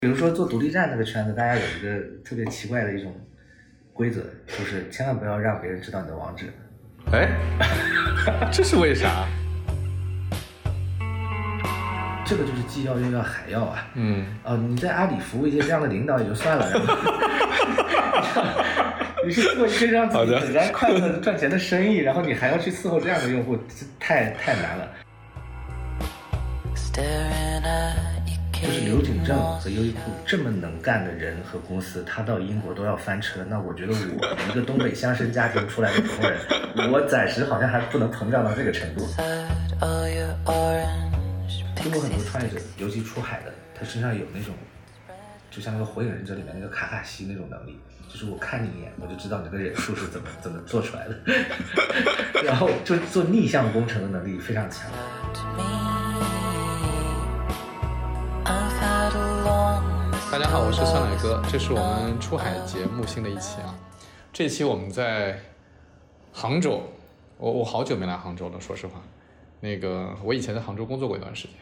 比如说做独立站那个圈子，大家有一个特别奇怪的一种规则，就是千万不要让别人知道你的网址。 哎，这是为啥？ 这个就是既要又要还要啊。你在阿里服务一些这样的领导也就算了，你是做一个让自己很然快乐赚钱的生意，然后你还要去伺候这样的用户，太难了。就是刘景正和优衣库这么能干的人和公司，他到英国都要翻车，那我觉得我一个东北乡绅家庭出来的普通人，我暂时好像还不能膨胀到这个程度。中国很多创业者，尤其出海的，他身上有那种就像那个火影忍者里面那个卡卡西那种能力，就是我看你一眼我就知道你这个忍术是怎么做出来的然后就做逆向工程的能力非常强。 大家好，我是酸奶哥，这是我们出海节目新的一期啊。这期我们在杭州，我好久没来杭州了，说实话。我以前在杭州工作过一段时间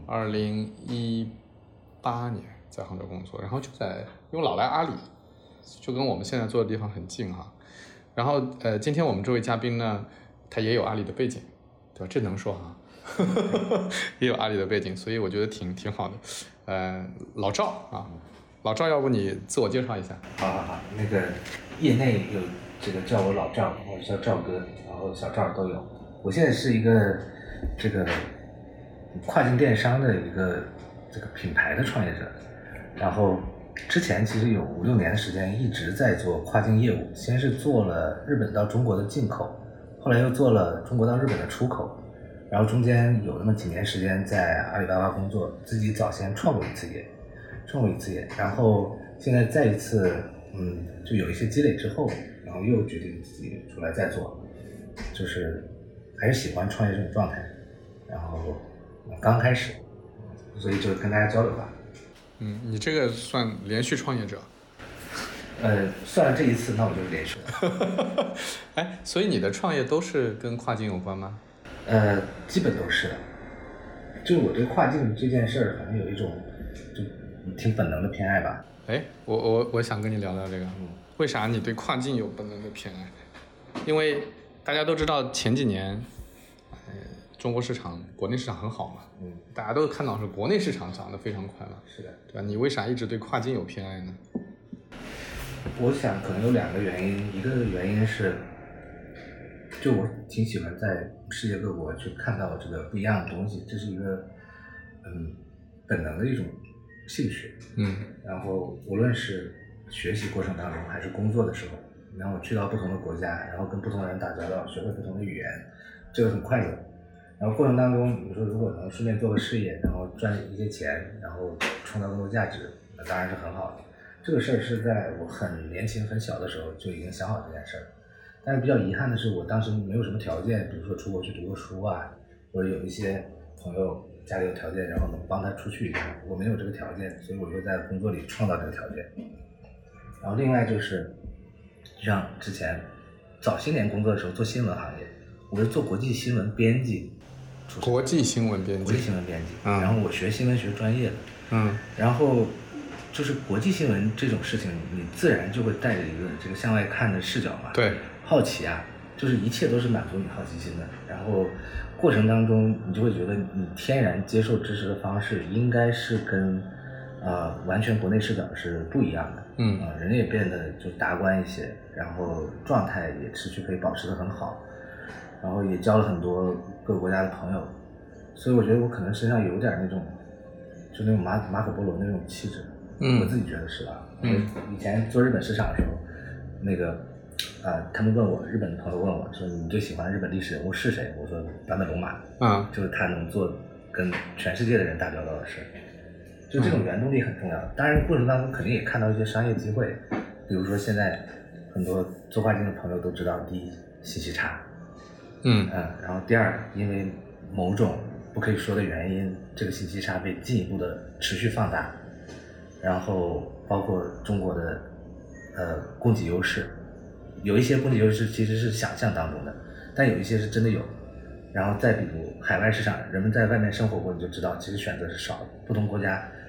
，2018年在杭州工作，然后因为老来阿里，就跟我们现在坐的地方很近哈。然后今天我们这位嘉宾呢，他也有阿里的背景，对吧？这能说哈。也有阿里的背景，所以我觉得挺好的。老赵啊，老赵，要不你自我介绍一下？ 好，那个业内有这个叫我老赵，或者叫赵哥，然后小赵都有。我现在是一个这个跨境电商的一个这个品牌的创业者，然后之前其实有5-6年的时间一直在做跨境业务，先是做了日本到中国的进口，后来又做了中国到日本的出口。然后中间有那么几年时间在阿里巴巴工作，自己早先创过一次业，然后现在再一次就有一些积累之后，然后又决定自己出来再做，就是还是喜欢创业这种状态，然后刚开始，所以就跟大家交流吧。 你这个算连续创业者？ 算了这一次，那我就是连续了。 哎，所以你的创业都是跟跨境有关吗？ 基本都是的。就我对跨境这件事可能有一种就挺本能的偏爱吧。 哎，我想跟你聊聊这个，为啥你对跨境有本能的偏爱？因为大家都知道前几年，中国市场、国内市场很好嘛，大家都看到是国内市场涨得非常快嘛， 是的， 对吧？你为啥一直对跨境有偏爱呢？ 我想可能有2个原因，一个原因是，就我挺喜欢在世界各国去看到这个不一样的东西，这是一个本能的一种兴趣。然后无论是学习过程当中还是工作的时候，然后我去到不同的国家，然后跟不同的人打交道，学会不同的语言，这个很快乐。然后过程当中，你说如果能顺便做个事业，然后赚一些钱，然后创造更多价值，那当然是很好的。这个事儿是在我很年轻很小的时候就已经想好这件事儿。但是比较遗憾的是，我当时没有什么条件，比如说出国去读过书啊，或者有一些朋友家里有条件，然后能帮他出去一下，我没有这个条件，所以我就在工作里创造这个条件。然后另外就是像之前早些年工作的时候做新闻行业，我是做国际新闻编辑。 国际新闻编辑。 然后我学新闻学专业的。然后就是国际新闻这种事情，你自然就会带着一个这个向外看的视角嘛。 对。 好奇啊，就是一切都是满足你好奇心的。然后过程当中，你就会觉得你天然接受知识的方式应该是跟完全国内视角是不一样的。人也变得就达观一些，然后状态也持续可以保持得很好，然后也交了很多各个国家的朋友。所以我觉得我可能身上有点那种就那种马可波罗那种气质。我自己觉得是吧。以前做日本市场的时候，那个他们问我，日本的朋友问我说你最喜欢的日本历史人物是谁？我说坂本龙马。就是他能做跟全世界的人打交道的事，就这种原动力很重要。当然过程当中肯定也看到一些商业机会，比如说现在很多做跨境的朋友都知道，第一信息差，然后第二因为某种不可以说的原因，这个信息差被进一步的持续放大，然后包括中国的供给优势，有一些供给优势其实是想象当中的，但有一些是真的有。然后再比如海外市场，人们在外面生活过，你就知道其实选择是少的，不同国家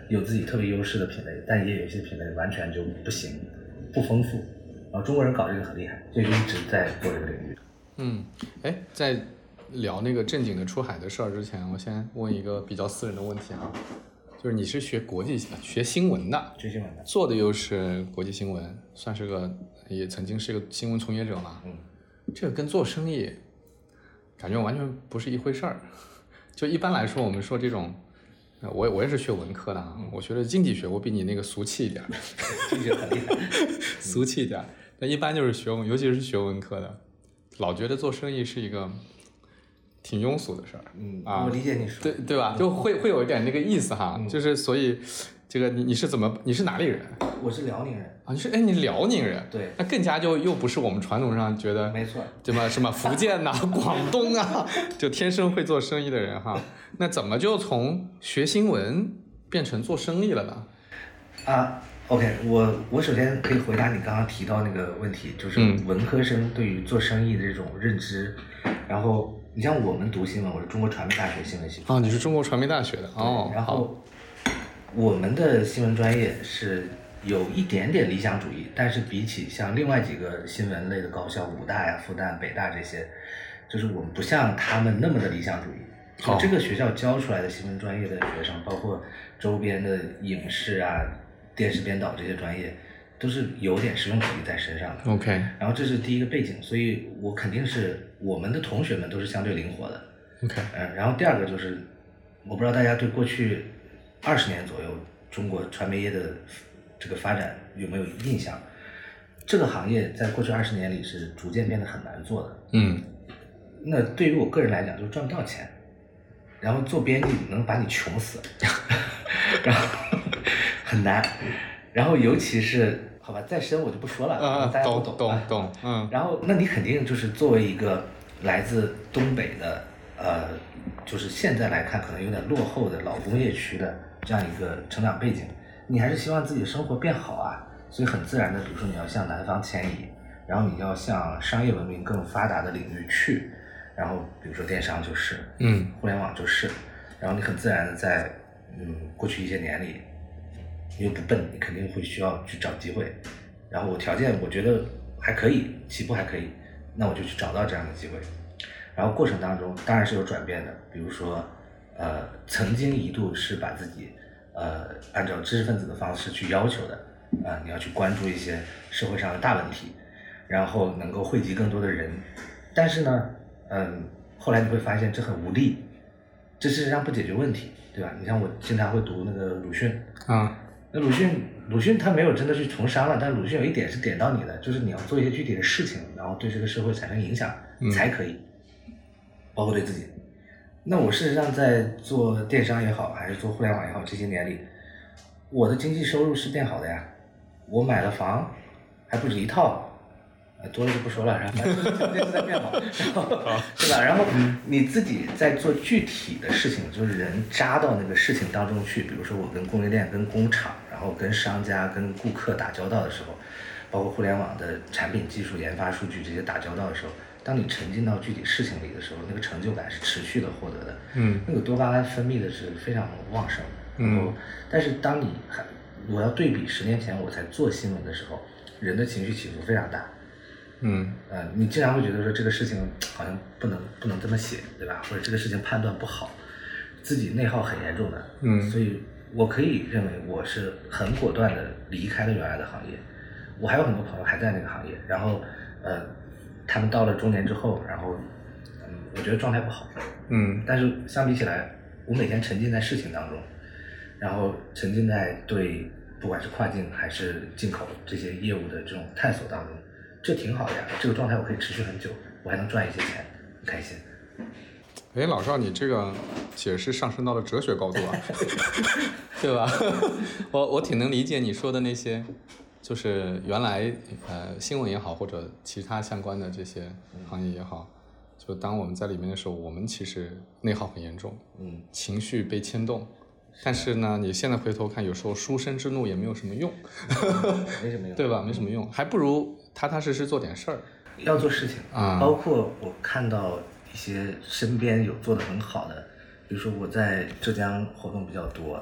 有自己特别优势的品类，但也有一些品类完全就不行，不丰富。然后中国人搞这个很厉害，所以就一直在做这个领域。 在聊那个正经的出海的事儿之前，我先问一个比较私人的问题啊，就是你是学国际学新闻的， 学新闻的， 做的又是国际新闻，算是个也曾经是个新闻从业者嘛。这个跟做生意感觉完全不是一回事儿。就一般来说，我们说这种，我也是学文科的啊，我学的经济学，我比你那个俗气一点， 经济学很厉害， 俗气一点。但一般就是尤其是学文科的，老觉得做生意是一个挺庸俗的事儿。 我理解你说， 对吧？就会有一点那个意思哈，就是所以这个你是哪里人？ 我是辽宁人啊，你辽宁人， 对， 那更加又不是我们传统上觉得， 没错， 对吧？什么福建呐、广东啊，就天生会做生意的人哈，那怎么就从学新闻变成做生意了呢 ？OK， 我首先可以回答你刚刚提到那个问题，就是文科生对于做生意的这种认知。然后你像我们读新闻，我是中国传媒大学新闻系。 你是中国传媒大学的哦。 然后我们的新闻专业是有一点点理想主义，但是比起像另外几个新闻类的高校，武大呀、复旦、北大这些，就是我们不像他们那么的理想主义。就这个学校教出来的新闻专业的学生，包括周边的影视啊、电视编导这些专业，都是有点实用主义在身上的。 OK。 然后这是第一个背景，所以我肯定是我们的同学们都是相对灵活的。 OK。 然后第二个就是，我不知道大家对过去20年左右中国传媒业的这个发展有没有印象？这个行业在过去20年里是逐渐变得很难做的。那对于我个人来讲，就赚不到钱，然后做编辑能把你穷死，然后很难。然后尤其是好吧，再深我就不说了，大家都懂。然后那你肯定就是作为一个来自东北的就是现在来看可能有点落后的老工业区的这样一个成长背景，你还是希望自己的生活变好啊，所以很自然的，比如说你要向南方迁移，然后你要向商业文明更发达的领域去，然后比如说电商就是，互联网就是，然后你很自然的在过去一些年里，你又不笨，你肯定会需要去找机会，然后我条件我觉得还可以，起步还可以，那我就去找到这样的机会，然后过程当中当然是有转变的，比如说曾经一度是把自己按照知识分子的方式去要求的你要去关注一些社会上的大问题，然后能够汇集更多的人，但是呢后来你会发现这很无力，这事实上不解决问题，对吧？你像我经常会读那个鲁迅那鲁迅他没有真的去从商了，但鲁迅有一点是点到你的，就是你要做一些具体的事情，然后对这个社会产生影响才可以，包括对自己。那我事实上在做电商也好，还是做互联网也好，这些年里我的经济收入是变好的呀，我买了房还不止一套，多了就不说了，然后这是在变好，对吧？然后你自己在做具体的事情，就是人扎到那个事情当中去，比如说我跟供应链、跟工厂，然后跟商家、跟顾客打交道的时候，包括互联网的产品、技术、研发、数据这些打交道的时候，当你沉浸到具体事情里的时候，那个成就感是持续的获得的，那个多巴胺分泌的是非常旺盛的，然后但是当你我要对比10年前我才做新闻的时候，人的情绪起伏非常大。你经常会觉得说这个事情好像不能这么写，对吧？或者这个事情判断不好，自己内耗很严重的。所以我可以认为我是很果断的离开了原来的行业。我还有很多朋友还在那个行业，然后他们到了中年之后，然后我觉得状态不好。但是相比起来，我每天沉浸在事情当中，然后沉浸在对不管是跨境还是进口这些业务的这种探索当中。这挺好的呀，这个状态我可以持续很久，我还能赚一些钱，很开心。 老赵，你这个解释上升到了哲学高度啊，对吧？我挺能理解你说的那些，就是原来新闻也好，或者其他相关的这些行业也好，就当我们在里面的时候，我们其实内耗很严重，情绪被牵动。但是呢，你现在回头看，有时候书生之怒也没有什么用， 没什么用， 对吧？没什么用，还不如踏踏实实做点事儿。 要做事情包括我看到一些身边有做得很好的，比如说我在浙江活动比较多，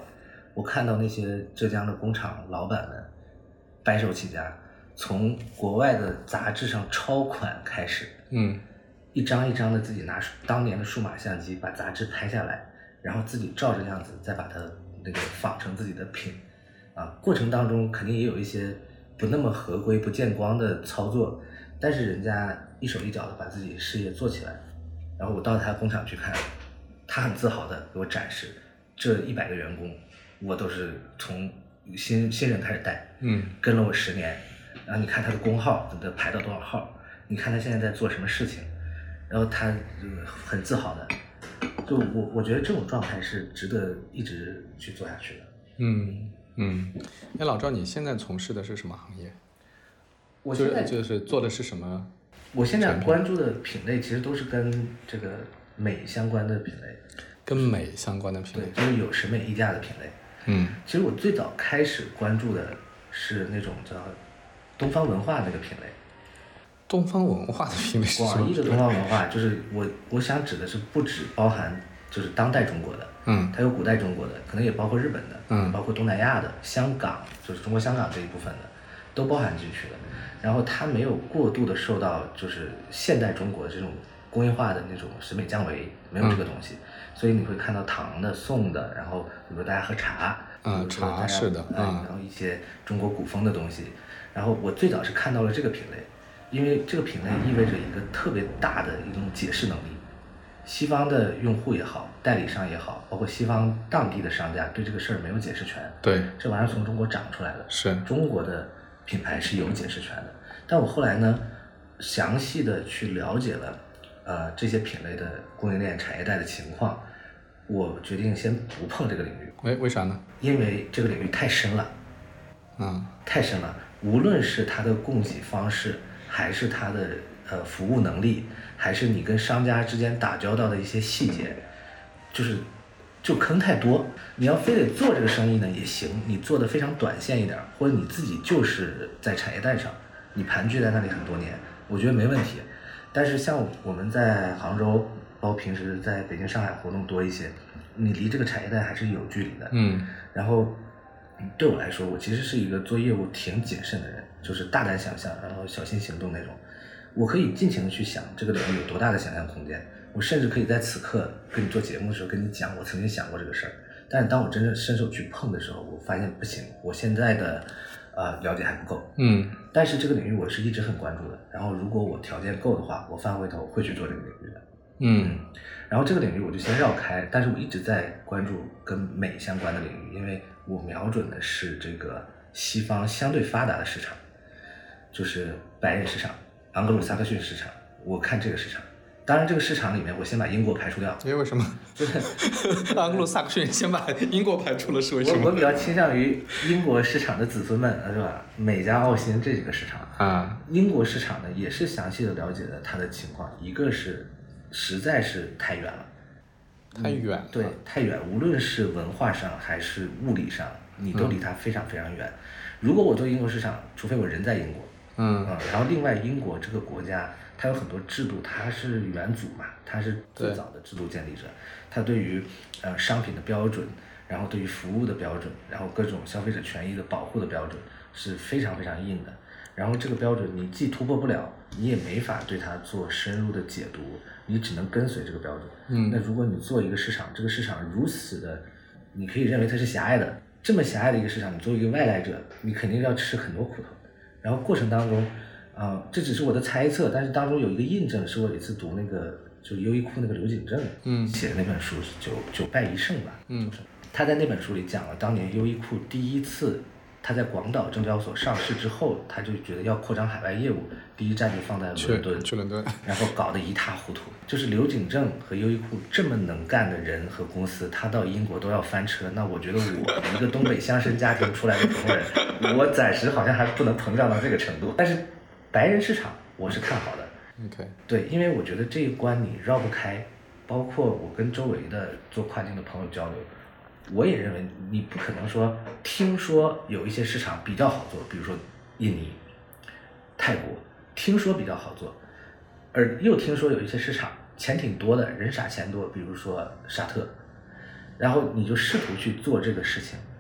我看到那些浙江的工厂老板们白手起家，从国外的杂志上抄款开始，一张一张的自己拿当年的数码相机把杂志拍下来，然后自己照着样子再把它那个仿成自己的品，过程当中肯定也有一些不那么合规不见光的操作，但是人家一手一脚的把自己事业做起来。然后我到他工厂去看，他很自豪的给我展示这100个员工我都是从新人开始带，跟了我10年，然后你看他的工号的排到多少号，你看他现在在做什么事情，然后他很自豪的，就我觉得这种状态是值得一直去做下去的。 哎，老赵，你现在从事的是什么行业？ 我现在就是做的是什么？ 我现在关注的品类其实都是跟这个美相关的品类， 跟美相关的品类， 对，就是有审美溢价的品类。其实我最早开始关注的是那种叫东方文化那个品类。 东方文化的品类是什么？ 广义的东方文化就是我想指的是不只包含就是当代中国的，它有古代中国的，可能也包括日本的，包括东南亚的，香港就是中国香港这一部分的，都包含进去的。然后它没有过度的受到就是现代中国这种工业化的那种审美降维，没有这个东西，所以你会看到唐的、宋的，然后比如大家喝茶， 茶是的， 然后一些中国古风的东西。然后我最早是看到了这个品类，因为这个品类意味着一个特别大的一种解释能力。西方的用户也好，代理商也好，包括西方当地的商家对这个事儿没有解释权。 对， 这玩意儿从中国长出来的， 是中国的品牌是有解释权的。但我后来呢，详细的去了解了这些品类的供应链产业带的情况，我决定先不碰这个领域。 为啥呢？ 因为这个领域太深了，太深了。无论是它的供给方式，还是它的服务能力，还是你跟商家之间打交道的一些细节，就坑太多。你要非得做这个生意呢也行，你做的非常短线一点，或者你自己就是在产业带上，你盘踞在那里很多年，我觉得没问题。但是像我们在杭州，包括平时在北京、上海活动多一些，你离这个产业带还是有距离的。然后对我来说，我其实是一个做业务挺谨慎的人，就是大胆想象，然后小心行动那种。我可以尽情的去想这个领域有多大的想象空间，我甚至可以在此刻跟你做节目的时候跟你讲我曾经想过这个事儿。但是当我真正伸手去碰的时候，我发现不行，我现在的了解还不够。但是这个领域我是一直很关注的，然后如果我条件够的话，我翻回头会去做这个领域的。然后这个领域我就先绕开，但是我一直在关注跟美相关的领域，因为我瞄准的是这个西方相对发达的市场，就是白人市场、盎格鲁撒克逊市场，我看这个市场。当然这个市场里面我先把英国排除掉。 为什么？盎格鲁撒克逊先把英国排除了是为什么？ 我比较倾向于英国市场的子孙们，是吧？美加澳新这几个市场英国市场呢也是详细的了解了它的情况，一个是实在是太远了，对，太远，无论是文化上还是物理上，你都离它非常非常远。如果我做英国市场，除非我人在英国，然后另外英国这个国家它有很多制度，它是元祖嘛，它是最早的制度建立者，它对于商品的标准，然后对于服务的标准，然后各种消费者权益的保护的标准是非常非常硬的。然后这个标准你既突破不了，你也没法对它做深入的解读，你只能跟随这个标准。那如果你做一个市场，这个市场如此的，你可以认为它是狭隘的，这么狭隘的一个市场，你作为一个外来者，你肯定要吃很多苦头。然后过程当中这只是我的猜测，但是当中有一个印证，是我有一次读那个就是优衣库那个刘景正写的那本书九败一胜吧。他在那本书里讲了当年优衣库第一次他在广岛证交所上市之后，他就觉得要扩张海外业务，第一站就放在伦敦， 去伦敦， 然后搞得一塌糊涂。就是刘景正和优衣库这么能干的人和公司，他到英国都要翻车，那我觉得我一个东北乡绅家庭出来的普通人，我暂时好像还不能膨胀到这个程度。但是白人市场我是看好的。对，因为我觉得这一关你绕不开，包括我跟周围的做跨境的朋友交流，我也认为你不可能说听说有一些市场比较好做，比如说印尼、泰国，听说比较好做，而又听说有一些市场钱挺多的，人傻钱多，比如说沙特，然后你就试图去做这个事情，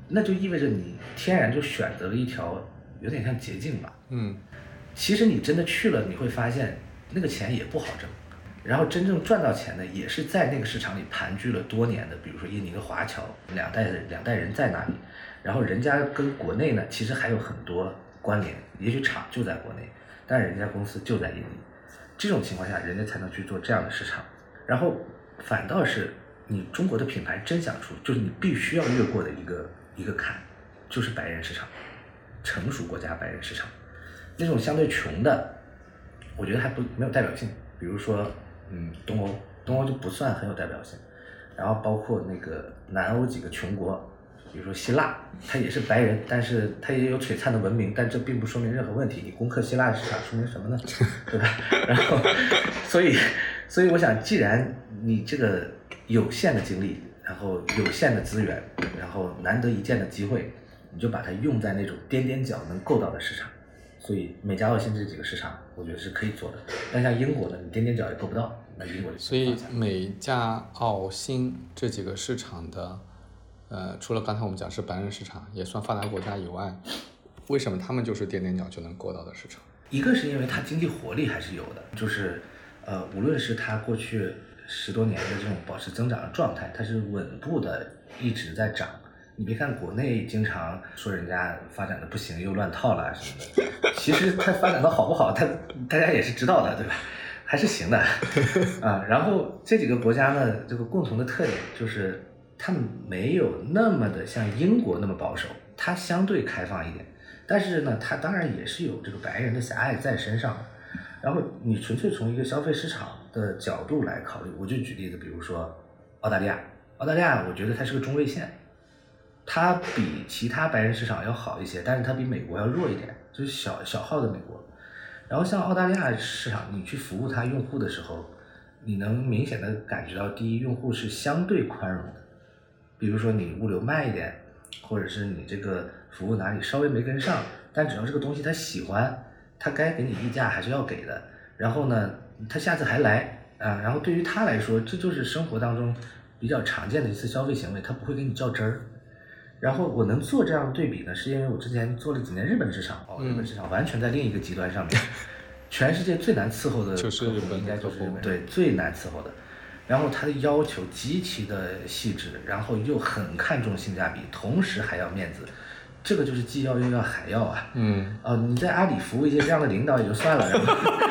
那就意味着你天然就选择了一条有点像捷径吧。其实你真的去了，你会发现那个钱也不好挣，然后真正赚到钱的也是在那个市场里盘踞了多年的，比如说印尼的华侨，两代人在那里，然后人家跟国内呢其实还有很多关联，也许厂就在国内，但人家公司就在印尼，这种情况下人家才能去做这样的市场。然后反倒是你中国的品牌真想出，就是你必须要越过的一个坎，就是白人市场，成熟国家白人市场。那种相对穷的，我觉得还没有代表性，比如说东欧就不算很有代表性。然后包括那个南欧几个穷国，比如说希腊，它也是白人，但是它也有璀璨的文明，但这并不说明任何问题。你攻克希腊市场说明什么呢？对吧？然后所以我想，既然你这个有限的精力，然后有限的资源，然后难得一见的机会，你就把它用在那种踮踮脚能够到的市场。所以美加澳新这几个市场我觉得是可以做的，但像英国呢，你踮踮脚也够不到，那英国就所以美加澳新这几个市场的除了刚才我们讲是白人市场也算发达国家以外，为什么他们就是踮踮脚就能够到的市场？ 一个是因为它经济活力还是有的，就是无论是它过去10多年的这种保持增长的状态，它是稳步的一直在涨。你别看国内经常说人家发展的不行又乱套了什么的，其实它发展的好不好，大家也是知道的，对吧？还是行的啊。然后这几个国家呢，这个共同的特点就是他们没有那么的像英国那么保守，它相对开放一点，但是呢，它当然也是有这个白人的狭隘在身上。然后你纯粹从一个消费市场的角度来考虑，我就举例子，比如说澳大利亚，我觉得它是个中位线。它比其他白人市场要好一些，但是它比美国要弱一点，就是小号的美国。然后像澳大利亚市场，你去服务它用户的时候，你能明显的感觉到，第一，用户是相对宽容的，比如说你物流慢一点，或者是你这个服务哪里稍微没跟上，但只要这个东西他喜欢，他该给你溢价还是要给的。然后呢，他下次还来啊。然后对于他来说，这就是生活当中比较常见的一次消费行为，他不会给你较真儿。然后我能做这样的对比呢，是因为我之前做了几年日本市场，日本市场完全在另一个极端上面，全世界最难伺候的就是日本， 应该就是日本，对，最难伺候的。然后他的要求极其的细致，然后又很看重性价比，同时还要面子，这个就是既要又要还要啊。你在阿里服务一些这样的领导也就算了，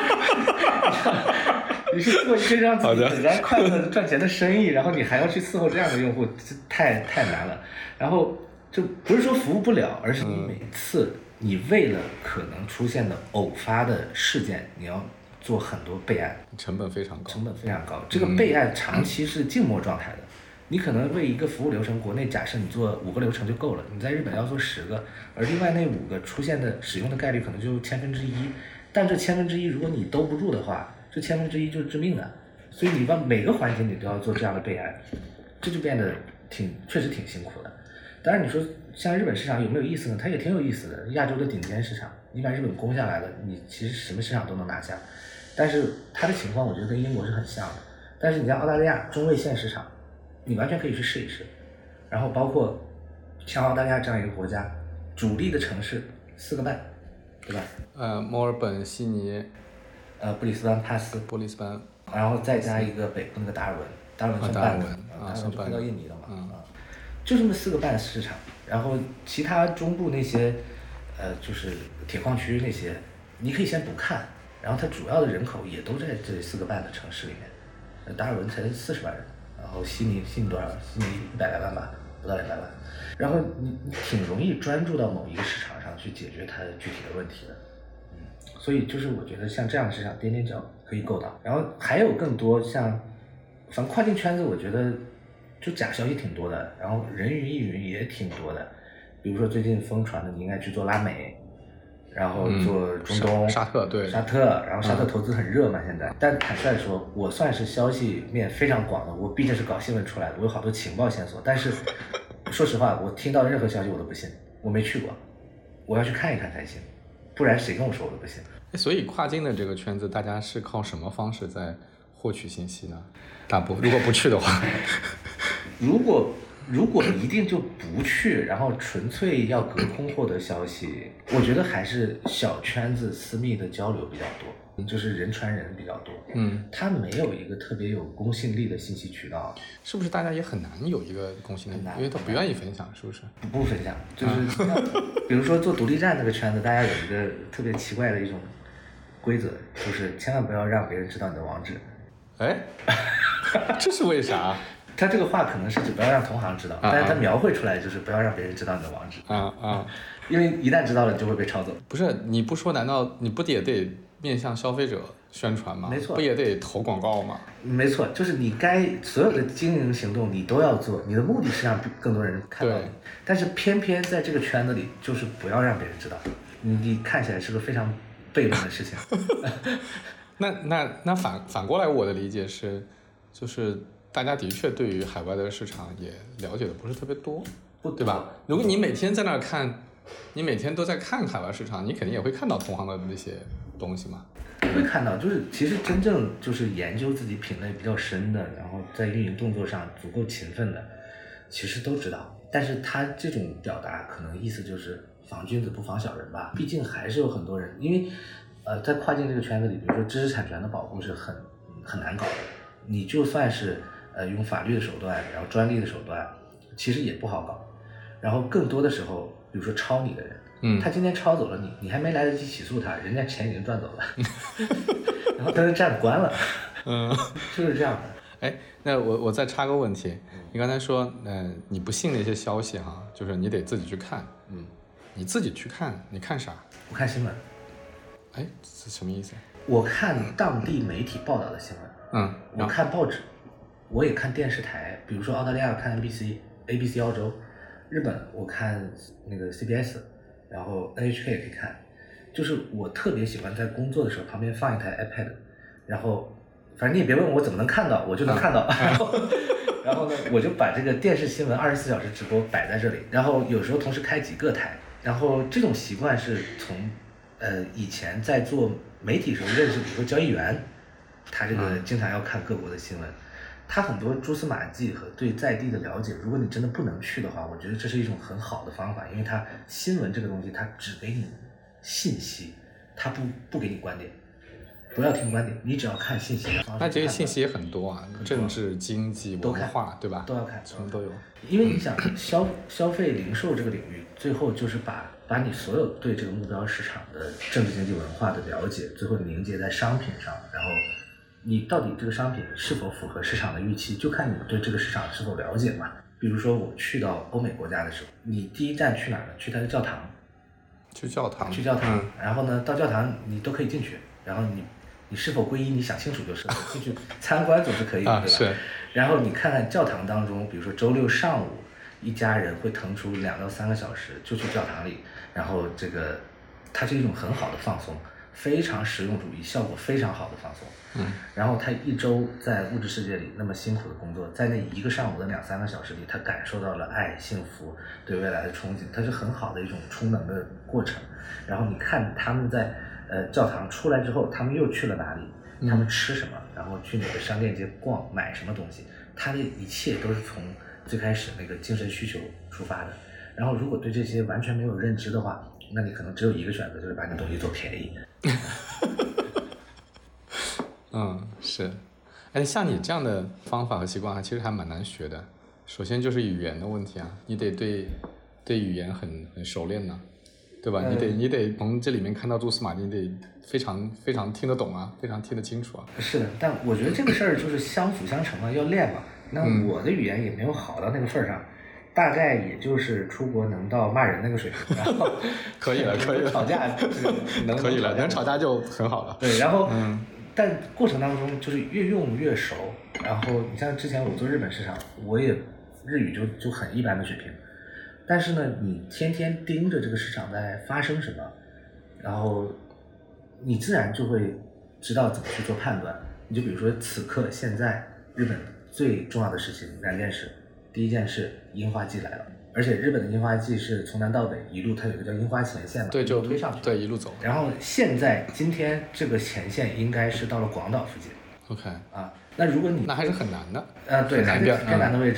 你是做一个让自己很然快乐赚钱的生意，然后你还要去伺候这样的用户，这太难了。然后就不是说服务不了，而是你每次你为了可能出现的偶发的事件，你要做很多备案， 成本非常高。 这个备案长期是静默状态的。你可能为一个服务流程，国内假设你做5个流程就够了，你在日本要做10个，而另外那5个出现的使用的概率可能就1/1000，但这1/1000如果你兜不住的话，这1/1000就是致命的。所以你把每个环节你都要做这样的备案，这就变得确实挺辛苦的。当然你说像日本市场有没有意思呢？它也挺有意思的，亚洲的顶尖市场，你把日本攻下来了，你其实什么市场都能拿下。但是它的情况我觉得跟英国是很像的。但是你像澳大利亚中位线市场，你完全可以去试一试。然后包括像澳大利亚这样一个国家，主力的城市4个半，对吧？ 墨尔本、悉尼、 布里斯班、帕斯、然后再加一个北部那个达尔文算半个，达尔文就快到印尼了嘛。就这么4个半市场，然后其他中部那些就是铁矿区那些你可以先不看，然后它主要的人口也都在这4个半的城市里面。达尔文才40万人，然后悉尼多少？悉尼100来万吧，不到200万。然后你挺容易专注到某一个市场上去解决它具体的问题的。所以就是我觉得像这样的市场踮踮脚可以够到。然后还有更多像反正跨境圈子，我觉得就假消息挺多的，然后人云亦云也挺多的。比如说最近疯传的，你应该去做拉美，然后做中东、 沙特，对， 沙特，然后沙特投资很热嘛现在。但坦率说，我算是消息面非常广的，我毕竟是搞新闻出来的，我有好多情报线索。但是说实话，我听到任何消息我都不信，我没去过，我要去看一看才信，不然谁跟我说我都不信。 所以跨境的这个圈子，大家是靠什么方式在获取信息呢？如果不去的话， 如果如果一定就不去，然后纯粹要隔空获得消息，我觉得还是小圈子私密的交流比较多，就是人传人比较多。它没有一个特别有公信力的信息渠道。 是不是大家也很难有一个公信力？因为他不愿意分享，是不是？ 不分享，就是比如说做独立站这个圈子，大家有一个特别奇怪的一种规则，就是千万不要让别人知道你的网址。 哎，这是为啥？ 他这个话可能是指不要让同行知道，但是他描绘出来就是不要让别人知道你的网址。因为一旦知道了就会被抄走。 不是，你不说难道你不也得面向消费者宣传吗？ 没错， 不也得投广告吗？ 没错，就是你该所有的经营行动你都要做，你的目的是让更多人看到你，但是偏偏在这个圈子里就是不要让别人知道，你看起来是个非常悖论的事情。 那反过来，我的理解是，就是大家的确对于海外的市场也了解的不是特别多，对吧？如果你每天在那儿看，你每天都在看海外市场，你肯定也会看到同行的那些东西嘛。 会看到，就是其实真正就是研究自己品类比较深的，然后在运营动作上足够勤奋的，其实都知道。但是他这种表达可能意思就是防君子不防小人吧，毕竟还是有很多人，因为在跨境这个圈子里，比如说知识产权的保护是很难搞的，你就算是用法律的手段，然后专利的手段，其实也不好搞。然后更多的时候，比如说抄你的人，他今天抄走了你，你还没来得及起诉他，人家钱已经赚走了，然后他就站关了，就是这样的。 哎，那我再插个问题，你刚才说，你不信那些消息哈，就是你得自己去看，你自己去看，你看啥？ 我看新闻。 哎，这什么意思？ 我看当地媒体报道的新闻，我看报纸，我也看电视台，比如说澳大利亚看 ABC 澳洲，日本我看那个 CBS， 然后 NHK 也可以看，就是我特别喜欢在工作的时候旁边放一台 iPad， 然后反正你也别问我怎么能看到，我就能看到，然后呢我就把这个电视新闻24小时直播摆在这里，然后有时候同时开几个台，然后这种习惯是从以前在做媒体时候认识，比如说交易员，他这个经常要看各国的新闻，他很多蛛丝马迹和对在地的了解，如果你真的不能去的话，我觉得这是一种很好的方法，因为他新闻这个东西，他只给你信息，他不给你观点，不要听观点，你只要看信息。 那这些信息也很多啊，政治、经济、文化，对吧？ 都要看， 什么都有。 因为你想消费零售这个领域，最后就是把你所有对这个目标市场的政治经济文化的了解，最后凝结在商品上，然后你到底这个商品是否符合市场的预期，就看你对这个市场是否了解嘛。比如说我去到欧美国家的时候，你第一站去哪儿呢？去他的教堂。 去教堂， 然后呢，到教堂你都可以进去，然后你是否皈依，你想清楚就是了，进去参观总是可以的，对吧？ 是。 然后你看看教堂当中，比如说周六上午，一家人会腾出2到3个小时就去教堂里，然后这个它是一种很好的放松，非常实用主义，效果非常好的放松。然后他一周在物质世界里那么辛苦的工作，在那一个上午的2、3个小时里，他感受到了爱、幸福、对未来的憧憬，它是很好的一种充能的过程。然后你看他们在教堂出来之后，他们又去了哪里？他们吃什么？然后去哪个商店街逛，买什么东西？他的一切都是从最开始那个精神需求出发的。然后如果对这些完全没有认知的话，那你可能只有一个选择，就是把你东西做便宜。 是。哎，像你这样的方法和习惯其实还蛮难学的。首先就是语言的问题啊，你得对语言很熟练呢，对吧？你得从这里面看到蛛丝马迹，你得非常非常听得懂啊，非常听得清楚啊。 是的，但我觉得这个事儿就是相辅相成啊，要练嘛。那我的语言也没有好到那个份儿上，大概也就是出国能到骂人那个水平，然后可以了， 吵架可以了，能吵架就很好了。 对，然后但过程当中就是越用越熟，然后你像之前我做日本市场，我也日语就很一般的水平，但是呢，你天天盯着这个市场在发生什么，然后你自然就会知道怎么去做判断。你就比如说此刻现在日本最重要的事情2件事，第一件事樱花季来了，而且日本的樱花季是从南到北一路，它有一个叫樱花前线嘛， 对，就推上去， 对，一路走。 然后今天这个前线应该是到了广岛附近。 OK 啊，那如果你那还是很难的， 对，还是偏难的位置。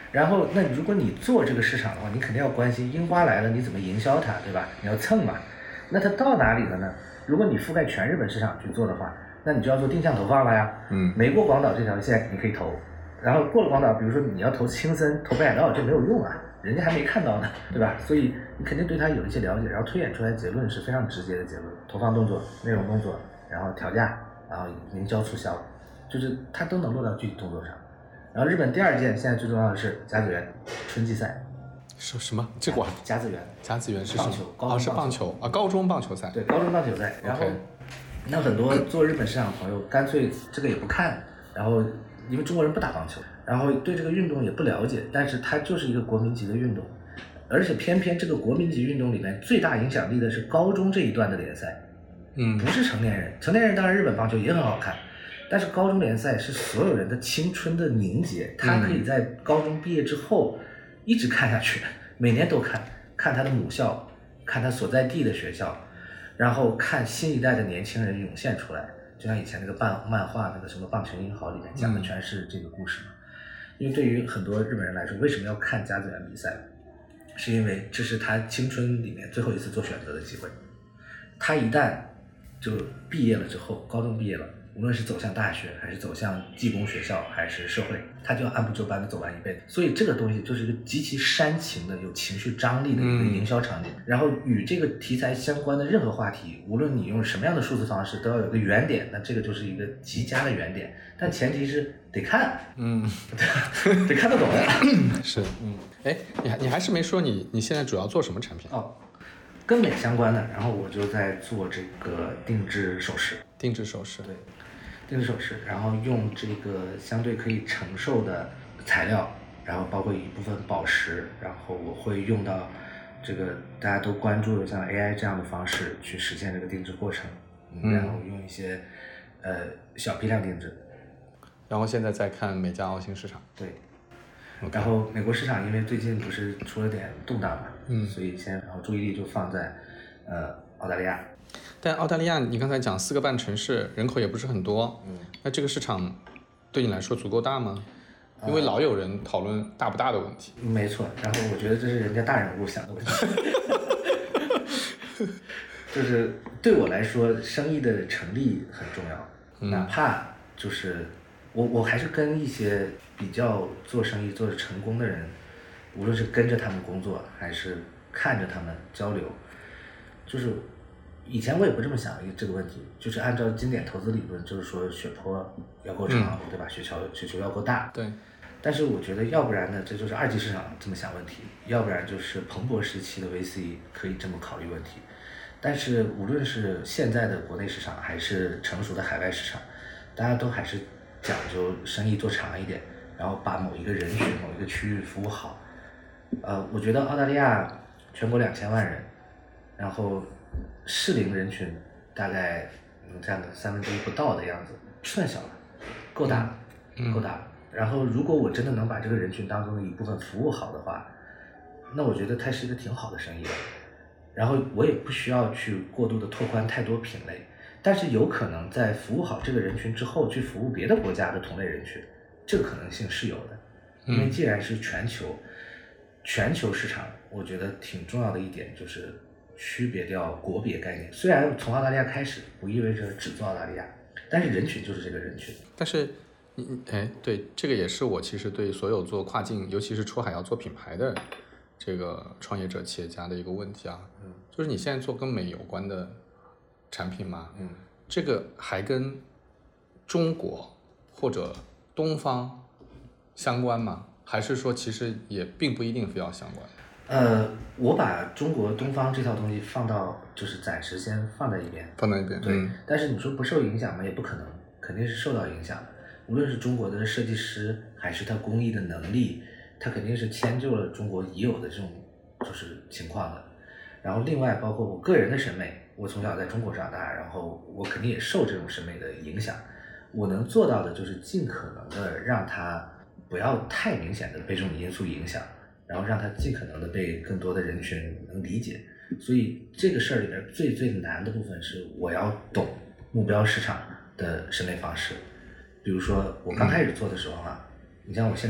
然后那如果你做这个市场的话，你肯定要关心樱花来了你怎么营销它，对吧？你要蹭嘛。那它到哪里了呢？如果你覆盖全日本市场去做的话，那你就要做定向投放了呀。没过广岛这条线你可以投，然后过了广岛，比如说你要投青森、投北海道，这没有用啊，人家还没看到呢，对吧？所以你肯定对它有一些了解，然后推演出来结论是非常直接的结论：投放动作、内容动作，然后调价，然后营销促销，就是它都能落到具体动作上。然后日本第二件现在最重要的是甲子园春季赛。 什么？这个甲子园是棒球， 是棒球啊，高中棒球赛。 对，高中棒球赛。然后那很多做日本市场的朋友干脆这个也不看，然后因为中国人不打棒球，然后对这个运动也不了解，但是它就是一个国民级的运动，而且偏偏这个国民级运动里面最大影响力的是高中这一段的联赛，不是成年人。成年人当然日本棒球也很好看，但是高中联赛是所有人的青春的凝结，他可以在高中毕业之后一直看下去，每年都看他的母校，看他所在地的学校，然后看新一代的年轻人涌现出来，就像以前那个漫画那个什么棒球英豪里面讲的全是这个故事嘛。因为对于很多日本人来说，为什么要看甲子园比赛，是因为这是他青春里面最后一次做选择的机会。他一旦就毕业了之后，高中毕业了，无论是走向大学还是走向技工学校还是社会，他就要按部就班的走完一辈子。所以这个东西就是一个极其煽情的有情绪张力的一个营销场景，然后与这个题材相关的任何话题，无论你用什么样的数字方式，都要有个原点，那这个就是一个极佳的原点，但前提是得看，得看得懂的。 是，哎，你还是没说你现在主要做什么产品？ 跟美相关的，然后我就在做这个定制首饰。 定制首饰， 对，定制首饰，然后用这个相对可以承受的材料，然后包括一部分宝石，然后我会用到这个大家都关注的像 AI 这样的方式去实现这个定制过程，然后用一些小批量定制。 然后现在在看美加澳新市场。 对。然后美国市场因为最近不是出了点动荡嘛，所以然后注意力就放在澳大利亚。 但澳大利亚你刚才讲4个半城市，人口也不是很多，那这个市场对你来说足够大吗？因为老有人讨论大不大的问题。 没错，然后我觉得这是人家大人物想的问题。就是对我来说，生意的成立很重要，哪怕就是我还是跟一些比较做生意做得成功的人，无论是跟着他们工作还是看着他们交流，就是以前我也不这么想这个问题，就是按照经典投资理论，就是说血坡要够长，对吧？雪球要够大。 对。 但是我觉得要不然呢，这就是二级市场这么想问题，要不然就是蓬勃时期的 VC 可以这么考虑问题。但是无论是现在的国内市场还是成熟的海外市场，大家都还是讲究生意做长一点，然后把某一个人群、某一个区域服务好。我觉得澳大利亚全国2000万人，然后适龄人群大概占个1/3不到的样子，算小了，够大了，够大了。然后如果我真的能把这个人群当中的一部分服务好的话，那我觉得它是一个挺好的生意的。然后我也不需要去过度的拓宽太多品类，但是有可能在服务好这个人群之后，去服务别的国家的同类人群，这个可能性是有的。因为既然是全球市场，我觉得挺重要的一点就是区别掉国别概念。虽然从澳大利亚开始不意味着只做澳大利亚，但是人群就是这个人群。 但是对，这个也是我其实对所有做跨境，尤其是出海要做品牌的这个创业者企业家的一个问题啊，就是你现在做跟美有关的产品吗？这个还跟中国或者东方相关吗？还是说其实也并不一定非要相关？ 我把中国东方这套东西放到就是暂时先放在一边，对，但是你说不受影响吗？也不可能，肯定是受到影响的。无论是中国的设计师还是他工艺的能力，他肯定是迁就了中国已有的这种就是情况的。然后另外包括我个人的审美，我从小在中国长大，然后我肯定也受这种审美的影响。我能做到的就是尽可能的让它不要太明显的被这种因素影响，然后让它尽可能的被更多的人群能理解。所以这个事儿里边最难的部分是我要懂目标市场的审美方式。比如说我刚开始做的时候啊，你像我现在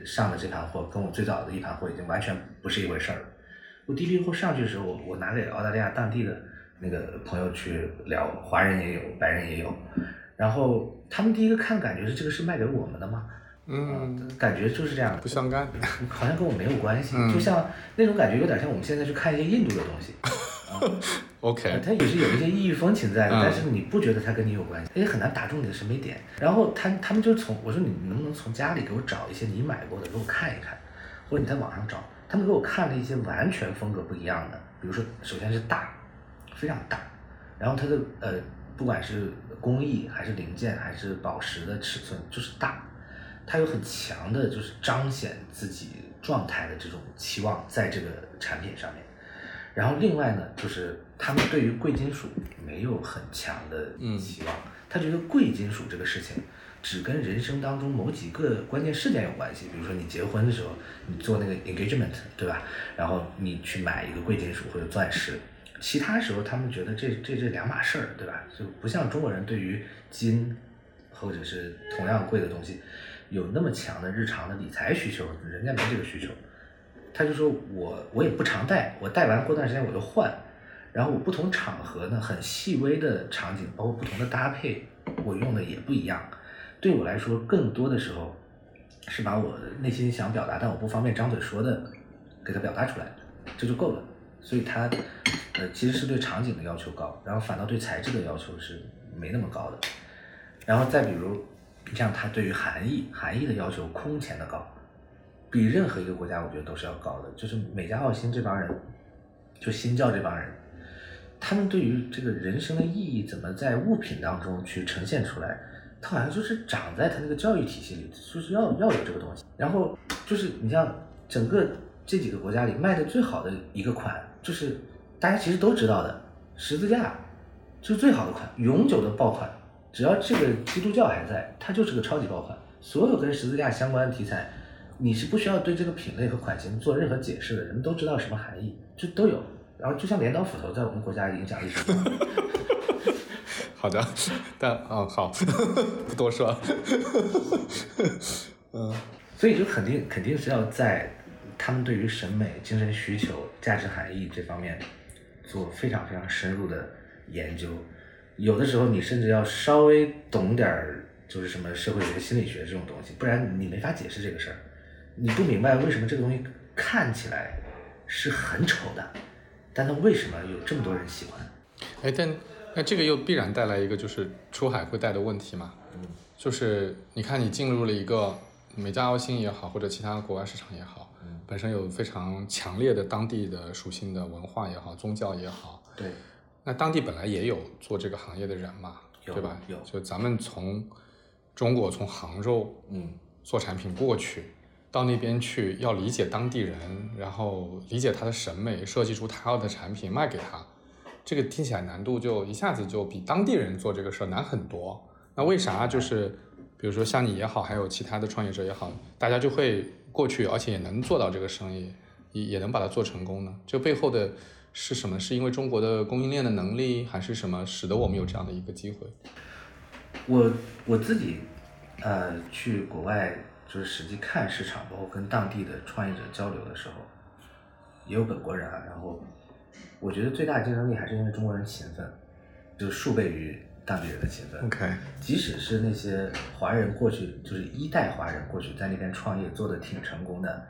上的这盘货跟我最早的一盘货已经完全不是一回事儿了。我第一批货上去的时候，我拿给澳大利亚当地的那个朋友去聊，华人也有，白人也有，然后他们第一个看感觉是这个是卖给我们的吗？感觉就是这样的， 不相干， 好像跟我没有关系，就像那种感觉有点像我们现在去看一些印度的东西。 OK， 它也是有一些异域风情在的，但是你不觉得它跟你有关系，它也很难打中你的审美点。然后他们就我说你能不能从家里给我找一些你买过的给我看一看，或者你在网上找。他们给我看了一些完全风格不一样的，比如说首先是大，非常大，然后它的不管是工艺还是零件还是宝石的尺寸就是大，它有很强的就是彰显自己状态的这种期望在这个产品上面。然后另外呢，就是他们对于贵金属没有很强的期望，他觉得贵金属这个事情只跟人生当中某几个关键事件有关系，比如说你结婚的时候，你做那个 engagement， 对吧？然后你去买一个贵金属或者钻石，其他时候他们觉得这两码事儿，对吧？就不像中国人对于金或者是同样贵的东西有那么强的日常的理财需求，人家没这个需求。他就说我也不常戴，我戴完过段时间我就换，然后我不同场合呢，很细微的场景，包括不同的搭配，我用的也不一样。对我来说，更多的时候是把我内心想表达但我不方便张嘴说的，给它表达出来，这就够了。所以它其实是对场景的要求高，然后反倒对材质的要求是没那么高的。然后再比如，像它对于含义的要求空前的高。比任何一个国家我觉得都是要高的，就是美加澳新这帮人，就新教这帮人，他们对于这个人生的意义怎么在物品当中去呈现出来，他好像就是长在他那个教育体系里，就是要有这个东西。然后就是你像整个这几个国家里卖的最好的一个款，就是大家其实都知道的十字架，就是最好的款，永久的爆款，只要这个基督教还在，它就是个超级爆款。所有跟十字架相关的题材，你是不需要对这个品类和款型做任何解释的，人们都知道什么含义，就都有。然后就像镰刀斧头在我们国家影响力是一样的。 好的，但好，不多说。 所以就肯定是要在他们对于审美、精神需求、价值含义这方面做非常非常深入的研究。有的时候你甚至要稍微懂点就是什么社会学、心理学这种东西，不然你没法解释这个事儿。你不明白为什么这个东西看起来是很丑的，但它为什么有这么多人喜欢？ 但这个又必然带来一个就是出海会带的问题嘛，就是你看你进入了一个美加澳新也好，或者其他国外市场也好，本身有非常强烈的当地的属性的文化也好，宗教也好， 对， 那当地本来也有做这个行业的人嘛，对吧？ 有， 就咱们从中国从杭州做产品过去。到那边去要理解当地人，然后理解他的审美，设计出他要的产品卖给他，这个听起来难度就一下子就比当地人做这个事儿难很多。那为啥就是比如说像你也好，还有其他的创业者也好，大家就会过去，而且也能做到这个生意，也能把它做成功呢？这背后的是什么？是因为中国的供应链的能力，还是什么使得我们有这样的一个机会？ 我自己去国外就是实际看市场，包括跟当地的创业者交流的时候，也有本国人啊。然后我觉得最大的竞争力还是因为中国人勤奋，就数倍于当地人的勤奋。 OK， 即使是那些华人过去，就是一代华人过去在那边创业做的挺成功的，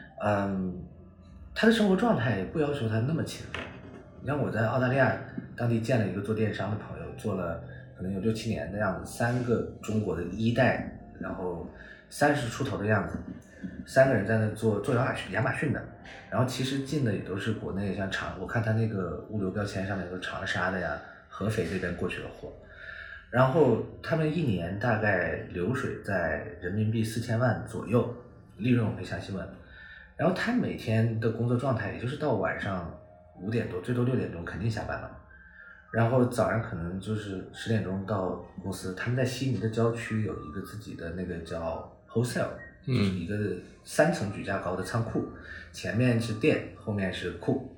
他的生活状态也不要求他那么勤奋。你像我在澳大利亚当地见了一个做电商的朋友，做了可能有6、7年的样子，3个中国的一代，然后30出头的样子，3个人在那做亚马逊的，然后其实进的也都是国内像我看他那个物流标签上面有长沙的呀、合肥这边过去的货，然后他们一年大概流水在人民币4000万左右，利润我没详细问，然后他每天的工作状态也就是到晚上5点多，最多6点钟肯定下班了。然后早上可能就是10点钟到公司，他们在悉尼的郊区有一个自己的那个叫 wholesale， 就是一个3层举架高的仓库，前面是店，后面是库，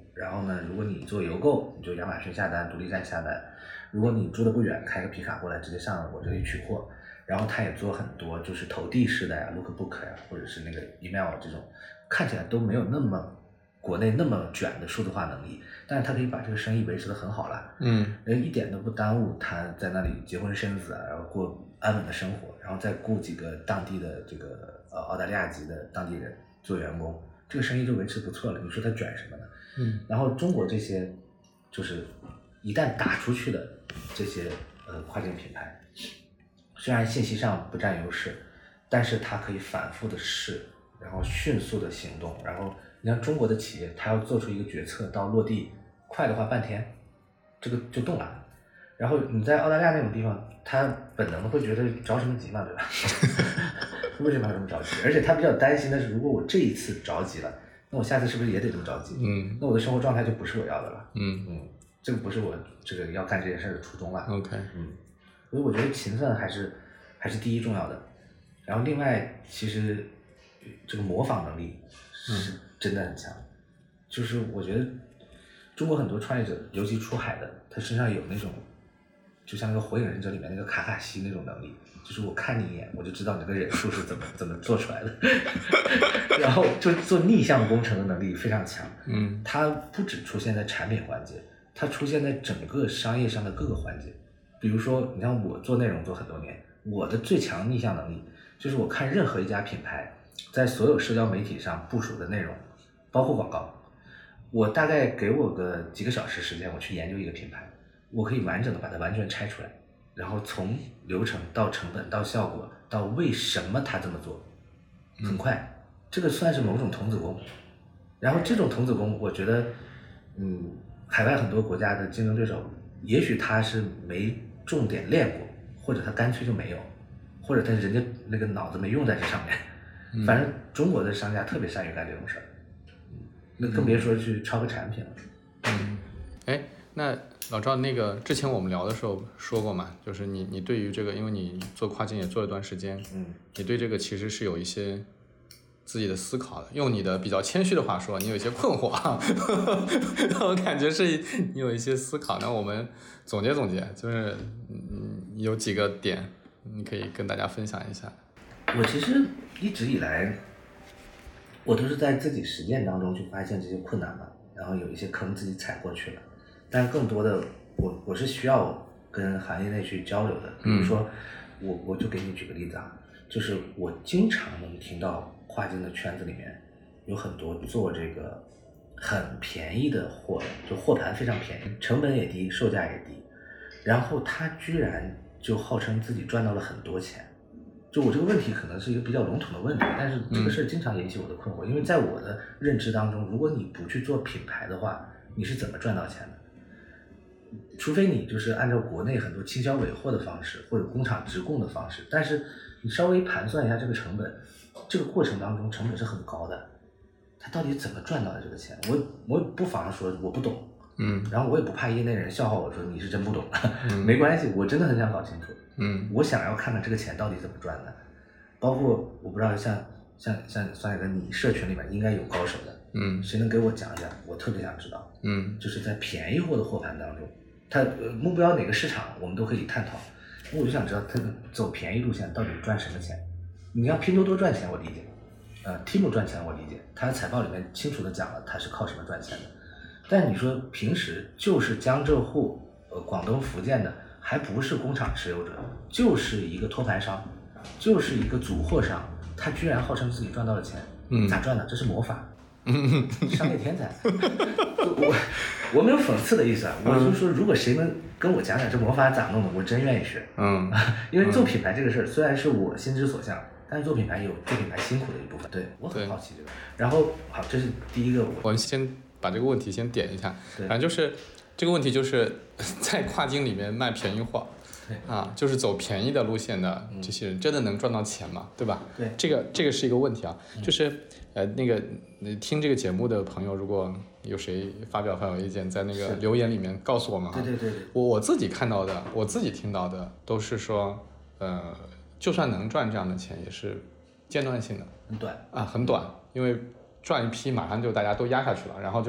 然后呢，如果你做邮购，你就亚马逊下单，独立站下单；如果你住的不远，开个皮卡过来，直接上我这里取货。然后他也做很多就是投递式的呀、lookbook 呀，或者是那个 email 这种，看起来都没有那么国内那么卷的数字化能力，但是他可以把这个生意维持得很好了，人一点都不耽误他在那里结婚生子啊，然后过安稳的生活，然后再雇几个当地的这个澳大利亚籍的当地人做员工，这个生意就维持不错了。你说他卷什么呢？然后中国这些就是一旦打出去的这些跨境品牌，虽然信息上不占优势，但是它可以反复的试，然后迅速的行动，然后你像中国的企业，它要做出一个决策到落地，快的话半天，这个就动了。然后你在澳大利亚那种地方，他本能的会觉得着什么急嘛，对吧？为什么要这么着急？而且他比较担心的是，如果我这一次着急了，那我下次是不是也得这么着急？那我的生活状态就不是我要的了。这个不是我这个要干这件事的初衷了。 OK， 所以我觉得勤奋还是第一重要的。然后另外，其实这个模仿能力是真的很强。就是我觉得中国很多创业者，尤其出海的，他身上有那种，就像那个《火影忍者》里面那个卡卡西那种能力，就是我看你一眼，我就知道你这个忍术是怎么做出来的。然后就做逆向工程的能力非常强。它不只出现在产品环节，它出现在整个商业上的各个环节。比如说，你像我做内容做很多年，我的最强逆向能力就是我看任何一家品牌在所有社交媒体上部署的内容，包括广告，我大概给我个几个小时时间，我去研究一个品牌，我可以完整的把它完全拆出来，然后从流程到成本到效果到为什么他这么做，很快，这个算是某种童子功。然后这种童子功，我觉得，海外很多国家的竞争对手，也许他是没重点练过，或者他干脆就没有，或者他人家那个脑子没用在这上面。反正中国的商家特别善于干这种事儿，那更别说去抄个产品了。 那老赵，那个之前我们聊的时候说过嘛，就是你对于这个，因为你做跨境也做了一段时间，你对这个其实是有一些自己的思考的。用你的比较谦虚的话说，你有一些困惑啊，我感觉是你有一些思考。那我们总结总结，就是有几个点，你可以跟大家分享一下。 我其实一直以来，我都是在自己实践当中去发现这些困难嘛，然后有一些坑自己踩过去了，但更多的我是需要跟行业内去交流的。比如说，我就给你举个例子啊，就是我经常能听到跨境的圈子里面有很多做这个很便宜的货，就货盘非常便宜，成本也低，售价也低，然后他居然就号称自己赚到了很多钱。就我这个问题可能是一个比较笼统的问题，但是这个事儿经常引起我的困惑，因为在我的认知当中，如果你不去做品牌的话，你是怎么赚到钱的？除非你就是按照国内很多倾销尾货的方式，或者工厂直供的方式，但是你稍微盘算一下这个成本，这个过程当中成本是很高的，他到底怎么赚到的这个钱？我不妨说我不懂，然后我也不怕业内人笑话我说你是真不懂，没关系，我真的很想搞清楚。我想要看看这个钱到底怎么赚的，包括我不知道像算一个你社群里面应该有高手的，谁能给我讲讲？我特别想知道，就是在便宜货的货盘当中，它目标哪个市场我们都可以探讨，我就想知道它走便宜路线到底赚什么钱。你要拼多多赚钱我理解，Temu 赚钱我理解，它的财报里面清楚的讲了它是靠什么赚钱的，但你说平时就是江浙沪广东福建的，还不是工厂持有者，就是一个托盘商，就是一个组货商，他居然号称自己赚到了钱，咋赚的？这是魔法，商业天才。我没有讽刺的意思啊，我就说如果谁能跟我讲讲这魔法咋弄的，我真愿意学。因为做品牌这个事儿虽然是我心之所向，但是做品牌有做品牌辛苦的一部分，对我很好奇这个。然后好，这是第一个。 我们先把这个问题先点一下，反正就是这个问题就是在跨境里面卖便宜货，就是走便宜的路线的这些人真的能赚到钱吗？对吧？ 对， 这个是一个问题啊，就是那个听这个节目的朋友，如果有谁发表意见，在那个留言里面告诉我们哈。 对。 我自己看到的，我自己听到的都是说，就算能赚这样的钱，也是间断性的， 很短很短，因为赚一批马上就大家都压下去了，然后就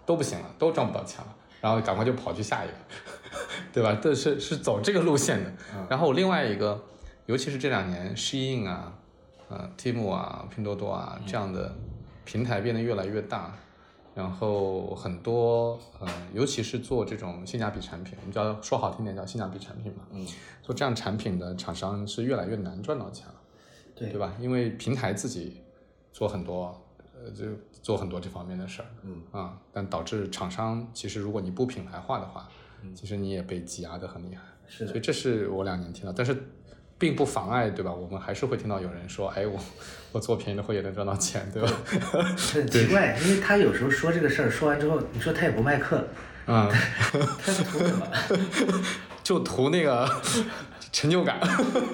都不行了，都赚不到钱了，然后赶快就跑去下一个，对吧？这是走这个路线的。然后另外一个，尤其是这2年，Shein 啊、Temu 啊、拼多多啊这样的平台变得越来越大，然后很多尤其是做这种性价比产品，我们叫说好听点叫性价比产品嘛，做这样产品的厂商是越来越难赚到钱了，对吧？因为平台自己做很多就做很多这方面的事儿，但导致厂商其实如果你不品牌化的话，其实你也被挤压得很厉害， 是的。 所以这是我2年听到，但是并不妨碍，对吧？我们还是会听到有人说，哎，我做便宜的货也能赚到钱，对吧？ 很奇怪，因为他有时候说这个事儿，说完之后，你说他也不卖课，他是图什么？ 就图那个成就感，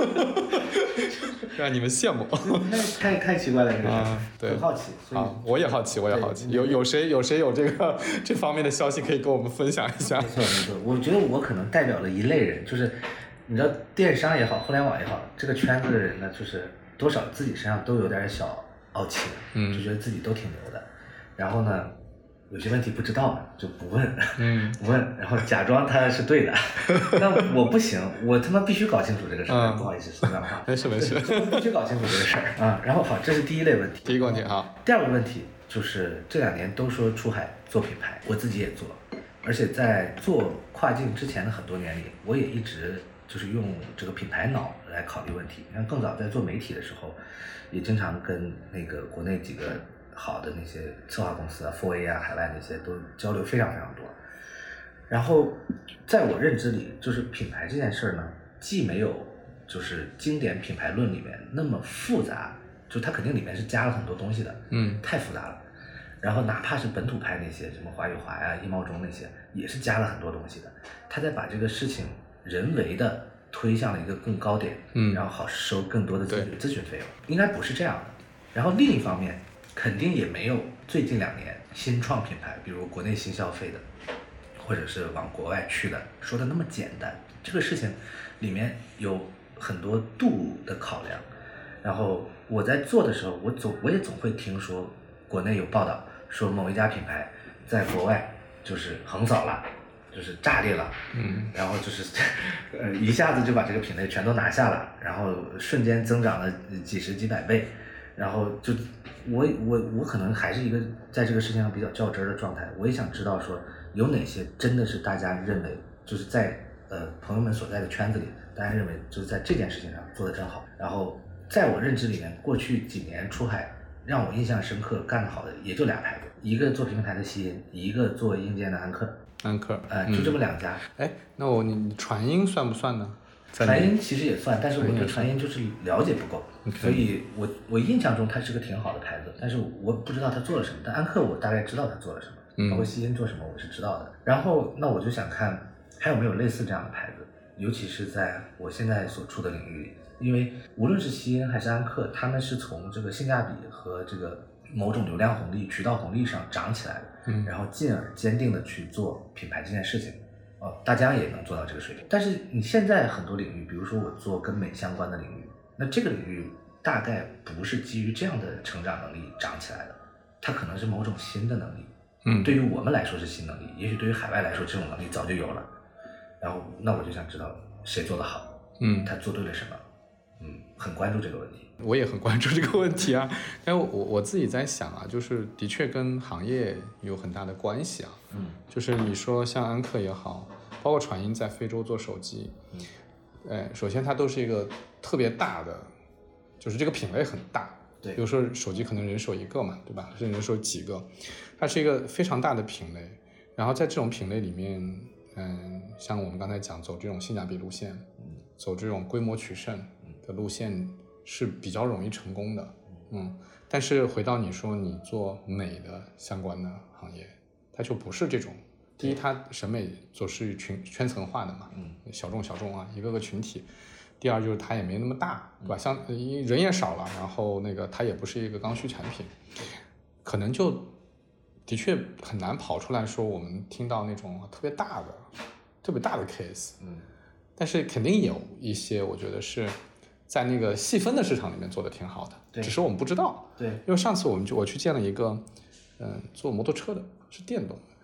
让你们羡慕。 太奇怪了，这个事儿， 对， 很好奇。 我也好奇，有谁有这方面的消息可以跟我们分享一下？ 没错，我觉得我可能代表了一类人，就是你知道电商也好，互联网也好，这个圈子的人呢，就是多少自己身上都有点小傲气，就觉得自己都挺牛的，然后呢，有些问题不知道就不问，不问，然后假装他是对的，但我不行，我他妈必须搞清楚这个事儿，不好意思说脏话， 没事，必须搞清楚这个事儿啊。然后好，这是第一类问题。 第一个问题好。 第二个问题就是这2年都说出海做品牌，我自己也做，而且在做跨境之前的很多年里，我也一直就是用这个品牌脑来考虑问题。你看，更早在做媒体的时候，也经常跟那个国内几个好的那些策划公司啊、4A 啊、海外那些都交流非常多。然后在我认知里，就是品牌这件事儿呢，既没有就是经典品牌论里面那么复杂，就它肯定里面是加了很多东西的，太复杂了。然后哪怕是本土派那些什么华与华呀、一茂中那些，也是加了很多东西的。他在把这个事情人为的推向了一个更高点，然后好收更多的咨询费用，应该不是这样的。然后另一方面，肯定也没有最近2年新创品牌，比如国内新消费的，或者是往国外去的，说的那么简单。这个事情里面有很多度的考量。然后我在做的时候，我也总会听说国内有报道说某一家品牌在国外就是横扫了，就是炸裂了，然后就是一下子就把这个品类全都拿下了，然后瞬间增长了几十几百倍，然后就我可能还是一个在这个事情上比较较真的状态，我也想知道说有哪些真的是大家认为就是在朋友们所在的圈子里，大家认为就是在这件事情上做得真好。然后在我认知里面，过去几年出海让我印象深刻干得好的也就2牌子，一个做平台的西音，一个做硬件的安克，就这么2家。 那你传音算不算呢？ 传音其实也算，但是我对传音就是了解不够，所以我印象中它是个挺好的牌子，但是我不知道它做了什么。但安克我大概知道它做了什么，包括西音做什么我是知道的。然后那我就想看还有没有类似这样的牌子，尤其是在我现在所处的领域里，因为无论是西音还是安克，他们是从这个性价比和这个某种流量红利、渠道红利上涨起来的，然后进而坚定的去做品牌这件事情。大疆也能做到这个水平，但是你现在很多领域，比如说我做跟美相关的领域，那这个领域大概不是基于这样的成长能力长起来的，它可能是某种新的能力。对于我们来说是新能力，也许对于海外来说这种能力早就有了。然后那我就想知道谁做得好，他做对了什么，很关注这个问题。 我也很关注这个问题啊，但我自己在想啊，就是的确跟行业有很大的关系啊。就是你说像安克也好，包括传音在非洲做手机，首先它都是一个特别大的，就是这个品类很大。对，比如说手机可能人手一个嘛，对吧？甚至人手几个，它是一个非常大的品类。然后在这种品类里面，像我们刚才讲走这种性价比路线，走这种规模取胜的路线是比较容易成功的。但是回到你说你做美的相关的行业，它就不是这种。第一，它审美做是圈层化的嘛，小众啊，一个个群体。第二就是它也没那么大，对吧？像人也少了，然后那个它也不是一个刚需产品，可能就的确很难跑出来说我们听到那种特别大的 case。但是肯定有一些我觉得是在那个细分的市场里面做的挺好的，只是我们不知道。对，因为上次我去见了一个做摩托车的，是电动的，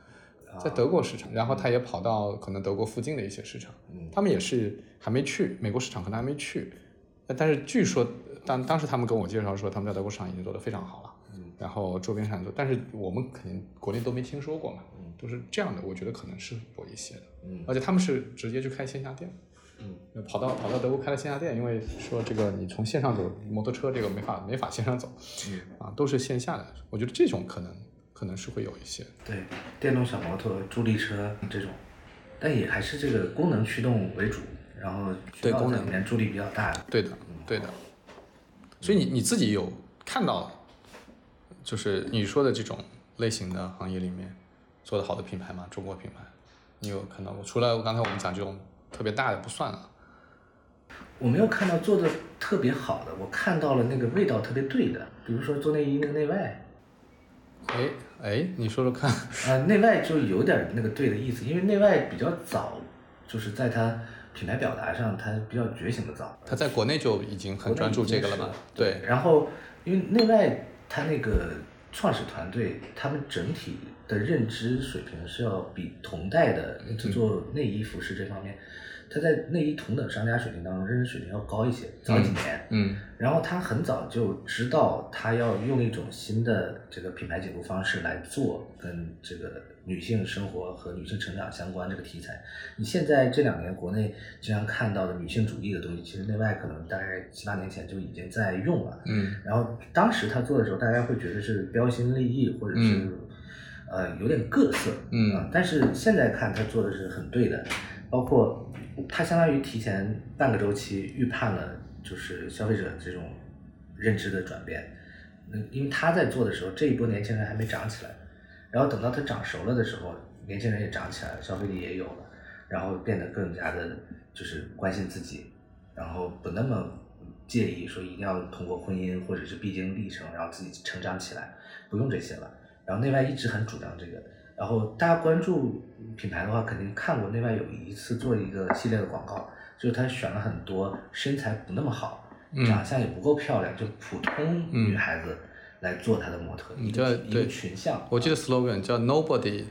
在德国市场，然后他也跑到可能德国附近的一些市场，他们也是还没去美国市场，可能还没去，但是据说当时他们跟我介绍说，他们在德国市场已经做得非常好了，然后周边产做，但是我们肯定国内都没听说过嘛，都是这样的，我觉得可能是有一些的，而且他们是直接去开线下店。跑到德国开了线下店，因为说这个你从线上走摩托车这个没法线上走，都是线下的。我觉得这种可能是会有一些。 对，电动小摩托、助力车这种，但也还是这个功能驱动为主，然后对功能里面助力比较大的。 对的，对的。所以你自己有看到，就是你说的这种类型的行业里面做得好的品牌吗？中国品牌，你有看到过？除了刚才我们讲这种特别大的不算了。 我没有看到做的特别好的，我看到了那个味道特别对的，比如说做内衣那个内外。 你说说看。 内外就有点那个对的意思，因为内外比较早，就是在它品牌表达上，它比较觉醒的早。 它在国内就已经很专注这个了吧？对。 然后因为内外它那个创始团队，他们整体的认知水平是要比同代的制作内衣服饰这方面，他在内衣同等商家水平当中认知水平要高一些，早几年。然后他很早就知道他要用一种新的这个品牌解读方式来做跟这个女性生活和女性成长相关这个题材。你现在这2年国内经常看到的女性主义的东西，其实内外可能大概7、8年前就已经在用了。然后当时他做的时候，大家会觉得是标新立异，或者是有点各色。但是现在看他做的是很对的，包括他相当于提前半个周期预判了就是消费者这种认知的转变。因为他在做的时候，这一波年轻人还没长起来，然后等到他长熟了的时候，年轻人也长起来了，消费力也有了，然后变得更加的就是关心自己，然后不那么介意说一定要通过婚姻或者是必经历程然后自己成长起来，不用这些了。然后内外一直很主张这个，然后大家关注品牌的话，肯定看过内外有一次做一个系列的广告，就是他选了很多身材不那么好，长相也不够漂亮，就普通女孩子来做她的模特，一个群像。 我记得 slogan 叫 Nobody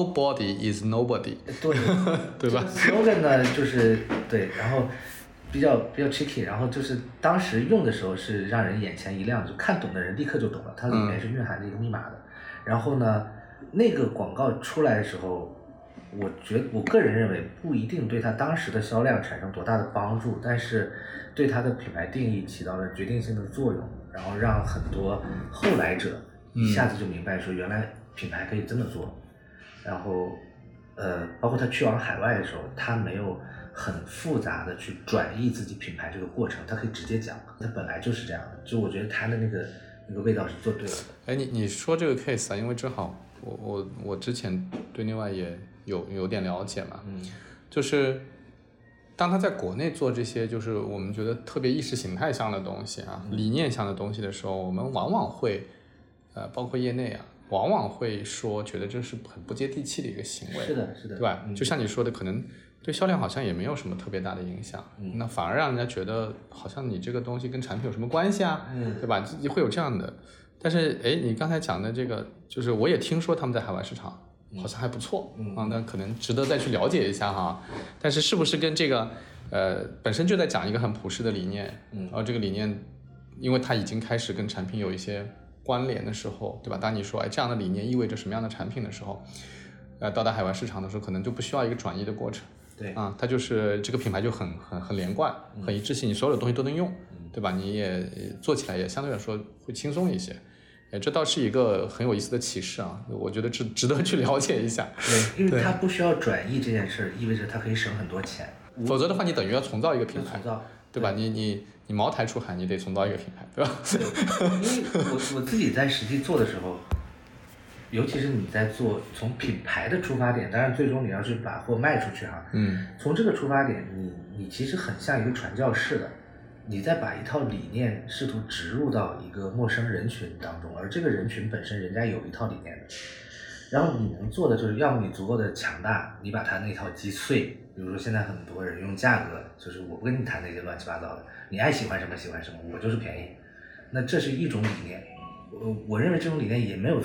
is nobody。 对， 对吧 ？slogan 呢就是对，然后比较 tricky， 然后就是当时用的时候是让人眼前一亮，就看懂的人立刻就懂了，它里面是蕴含着一个密码的。然后呢，那个广告出来的时候，我个人认为不一定对它当时的销量产生多大的帮助，但是对它的品牌定义起到了决定性的作用，然后让很多后来者一下子就明白说原来品牌可以这么做。然后包括他去往海外的时候，他没有很复杂的去转译自己品牌这个过程，他可以直接讲，他本来就是这样的。就我觉得他的那个味道是做对了的。 你说这个 case 啊，因为正好我之前对内外也有点了解嘛，就是当他在国内做这些就是我们觉得特别意识形态向的东西啊，理念向的东西的时候，我们往往会包括业内啊，往往会说觉得这是很不接地气的一个行为。 是的， 对吧？就像你说的，可能对销量好像也没有什么特别大的影响，那反而让人家觉得好像你这个东西跟产品有什么关系啊，对吧？会有这样的。但是你刚才讲的这个，就是我也听说他们在海外市场好像还不错，那可能值得再去了解一下哈。但是是不是跟这个本身就在讲一个很朴实的理念，然后这个理念，因为它已经开始跟产品有一些关联的时候，对吧？当你说这样的理念意味着什么样的产品的时候，到达海外市场的时候，可能就不需要一个转移的过程。 对它就是这个品牌就很连贯，很一致性，你所有的东西都能用，对吧？你也做起来也相对来说会轻松一些。这倒是一个很有意思的启示啊，我觉得值得去了解一下。 对，因为它不需要转移这件事，意味着它可以省很多钱。 否则的话，你等于要重造一个品牌，对吧？你茅台出海，你得重造一个品牌，对吧？ 因为我自己在实际做的时候，尤其是你在做从品牌的出发点，当然最终你要是把货卖出去哈，从这个出发点，你其实很像一个传教士的。你再把一套理念试图植入到一个陌生人群当中，而这个人群本身人家有一套理念的，然后你能做的就是要么你足够的强大，你把它那套击碎，比如说现在很多人用价格，就是我不跟你谈那些乱七八糟的，你爱喜欢什么喜欢什么，我就是便宜，那这是一种理念，我认为这种理念也没有错，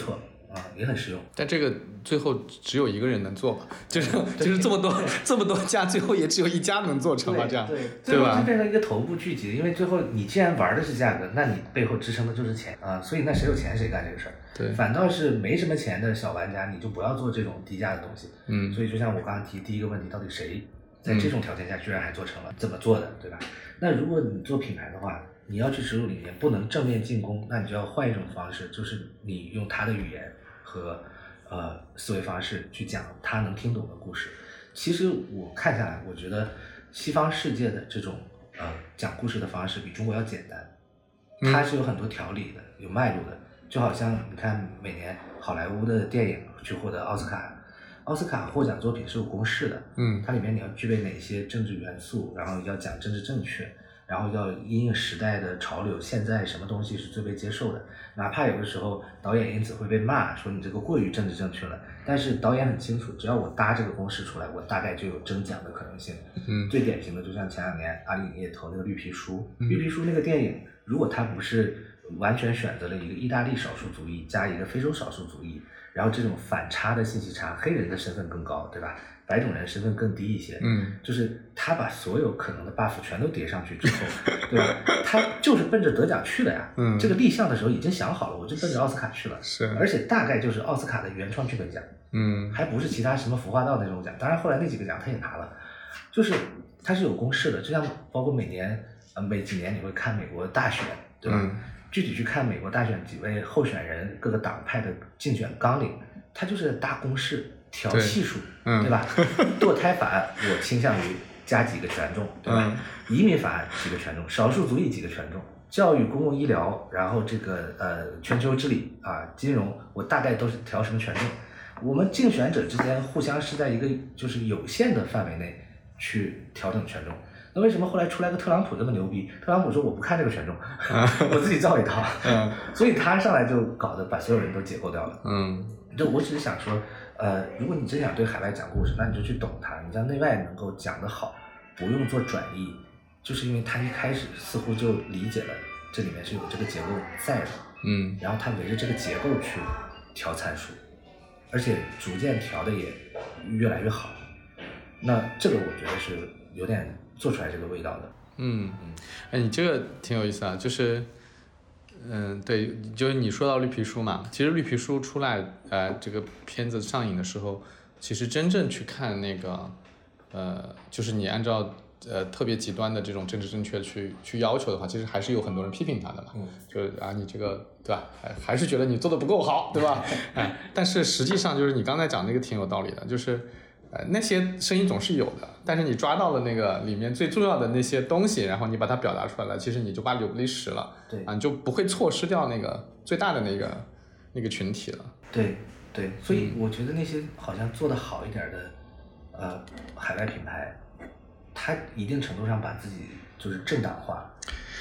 也很实用。 但这个最后只有一个人能做嘛，就是这么多家，最后也只有一家能做成嘛，这样对， 对吧？ 就变成一个头部聚集，因为最后你既然玩的是价格，那你背后支撑的就是钱啊，所以那谁有钱谁干这个事儿。 对， 反倒是没什么钱的小玩家，你就不要做这种低价的东西。所以就像我刚刚提第一个问题，到底谁在这种条件下居然还做成了，怎么做的，对吧？那如果你做品牌的话，你要去植入理念，不能正面进攻，那你就要换一种方式，就是你用他的语言和思维方式去讲他能听懂的故事。其实我看下来，我觉得西方世界的这种讲故事的方式比中国要简单，它是有很多条理的，有脉络的。就好像你看每年好莱坞的电影去获得奥斯卡获奖作品是有公式的，它里面你要具备哪些政治元素，然后要讲政治正确，然后要因应时代的潮流，现在什么东西是最被接受的，哪怕有的时候导演因此会被骂，说你这个过于政治正确了，但是导演很清楚，只要我搭这个公式出来，我大概就有争奖的可能性。最典型的就像前2年阿里影业投那个绿皮书，绿皮书那个电影，如果它不是完全选择了一个意大利少数族裔加一个非洲少数族裔，然后这种反差的信息差，黑人的身份更高，对吧？白种人身份更低一些，就是他把所有可能的 buff 全都叠上去之后，对吧？他就是奔着得奖去的呀。这个立项的时候已经想好了，我就奔着奥斯卡去了， 是， 而且大概就是奥斯卡的原创剧本奖，还不是其他什么服化道那种奖。当然后来那几个奖他也拿了，就是他是有公式的，就像包括每几年你会看美国大选，对吧？具体去看美国大选几位候选人各个党派的竞选纲领，它就是大公式调系数，对吧？堕胎法案我倾向于加几个权重，对吧？移民法案几个权重，少数族裔几个权重，教育、公共医疗，然后这个全球治理啊，金融，我大概都是调什么权重。我们竞选者之间互相是在一个就是有限的范围内去调整权重。那为什么后来出来个特朗普这么牛逼？特朗普说我不看这个权重，我自己造一套，所以他上来就搞得把所有人都解构掉了。就我只是想说，如果你真想对海外讲故事，那你就去懂它，你让内外能够讲得好，不用做转译，就是因为他一开始似乎就理解了这里面是有这个结构在的，然后他围着这个结构去调参数，而且逐渐调的也越来越好。那这个我觉得是有点做出来这个味道的。 哎，你这个挺有意思啊，就是，对，就是你说到绿皮书嘛，其实绿皮书出来，这个片子上映的时候，其实真正去看那个，就是你按照特别极端的这种政治正确去要求的话，其实还是有很多人批评他的嘛，就是你这个对吧，还是觉得你做的不够好，对吧？但是实际上就是你刚才讲那个挺有道理的，就是。那些声音总是有的，但是你抓到了那个里面最重要的那些东西，然后你把它表达出来了，其实你就八九不离十了， 对你就不会错失掉那个最大的那个群体了。 对，所以我觉得那些好像做得好一点的海外品牌，它一定程度上把自己就是政党化。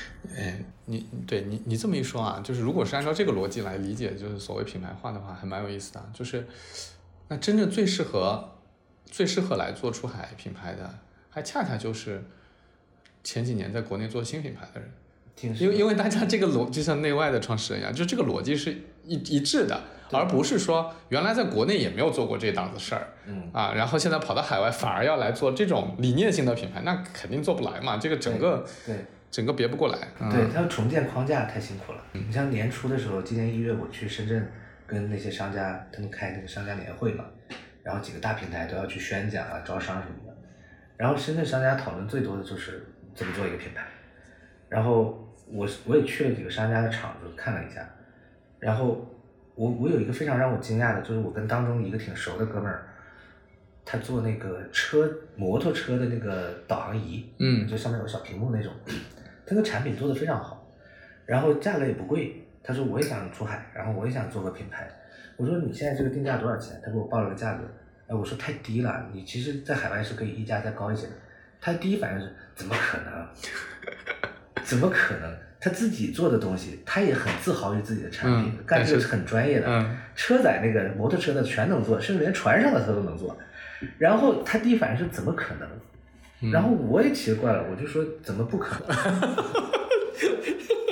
你这么一说啊，就是如果是按照这个逻辑来理解，就是所谓品牌化的话，还蛮有意思的。就是那真正最适合来做出海品牌的，还恰恰就是前几年在国内做新品牌的人，因为大家这个逻辑像内外的创始人一样，就这个逻辑是一致的，而不是说原来在国内也没有做过这档子事儿，然后现在跑到海外反而要来做这种理念性的品牌，那肯定做不来嘛，这个整个别不过来。 对，他重建框架太辛苦了。你像年初的时候，今年1月我去深圳跟那些商家，他们开那个商家年会嘛。然后几个大平台都要去宣讲啊、招商什么的，然后深圳商家讨论最多的就是怎么做一个品牌。然后我也去了几个商家的场子看了一下，然后我有一个非常让我惊讶的，就是我跟当中一个挺熟的哥们儿，他做那个摩托车的那个导航仪，就上面有小屏幕那种，他的产品做得非常好，然后价格也不贵。他说我也想出海，然后我也想做个品牌。我说你现在这个定价多少钱？他给我报了个价格，我说太低了，你其实在海外是可以溢价再高一些的。他第一反应是怎么可能？怎么可能？他自己做的东西，他也很自豪于自己的产品，干这个是很专业的。车载那个摩托车的全能做，甚至连船上的他都能做。然后他第一反应是怎么可能？然后我也奇怪了，我就说怎么不可能？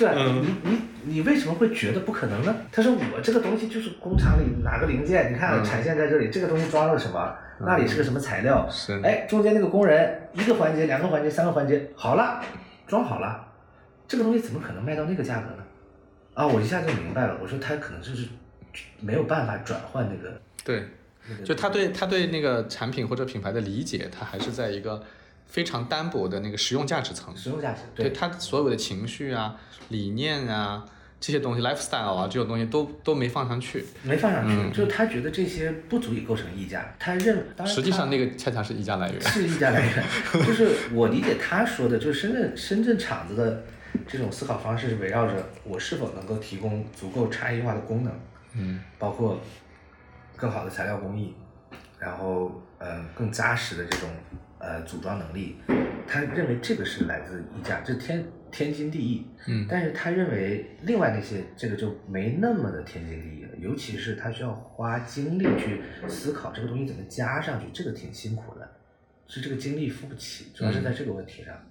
对啊，你为什么会觉得不可能呢？他说我这个东西就是工厂里哪个零件，你看产线在这里，这个东西装了什么，那里是个什么材料，哎，中间那个工人1个环节、2个环节、3个环节好了，装好了，这个东西怎么可能卖到那个价格呢？啊，我一下就明白了，我说他可能就是没有办法转换那个。 对，就他对那个产品或者品牌的理解，他还是在一个非常单薄的那个实用价值层。 实用价值， 对他所有的情绪啊、理念啊这些东西 ，lifestyle 啊这种东西都没放上去。 没放上去，就是他觉得这些不足以构成溢价，他认为， 实际上那个恰恰是溢价来源。 是溢价来源，就是我理解他说的，就是深圳厂子的这种思考方式是围绕着我是否能够提供足够差异化的功能，包括更好的材料工艺，然后更扎实的这种组装能力，他认为这个是来自溢价，这天经地义。但是他认为另外那些这个就没那么的天经地义了，尤其是他需要花精力去思考这个东西怎么加上去，这个挺辛苦的，是这个精力付不起，主要是在这个问题上。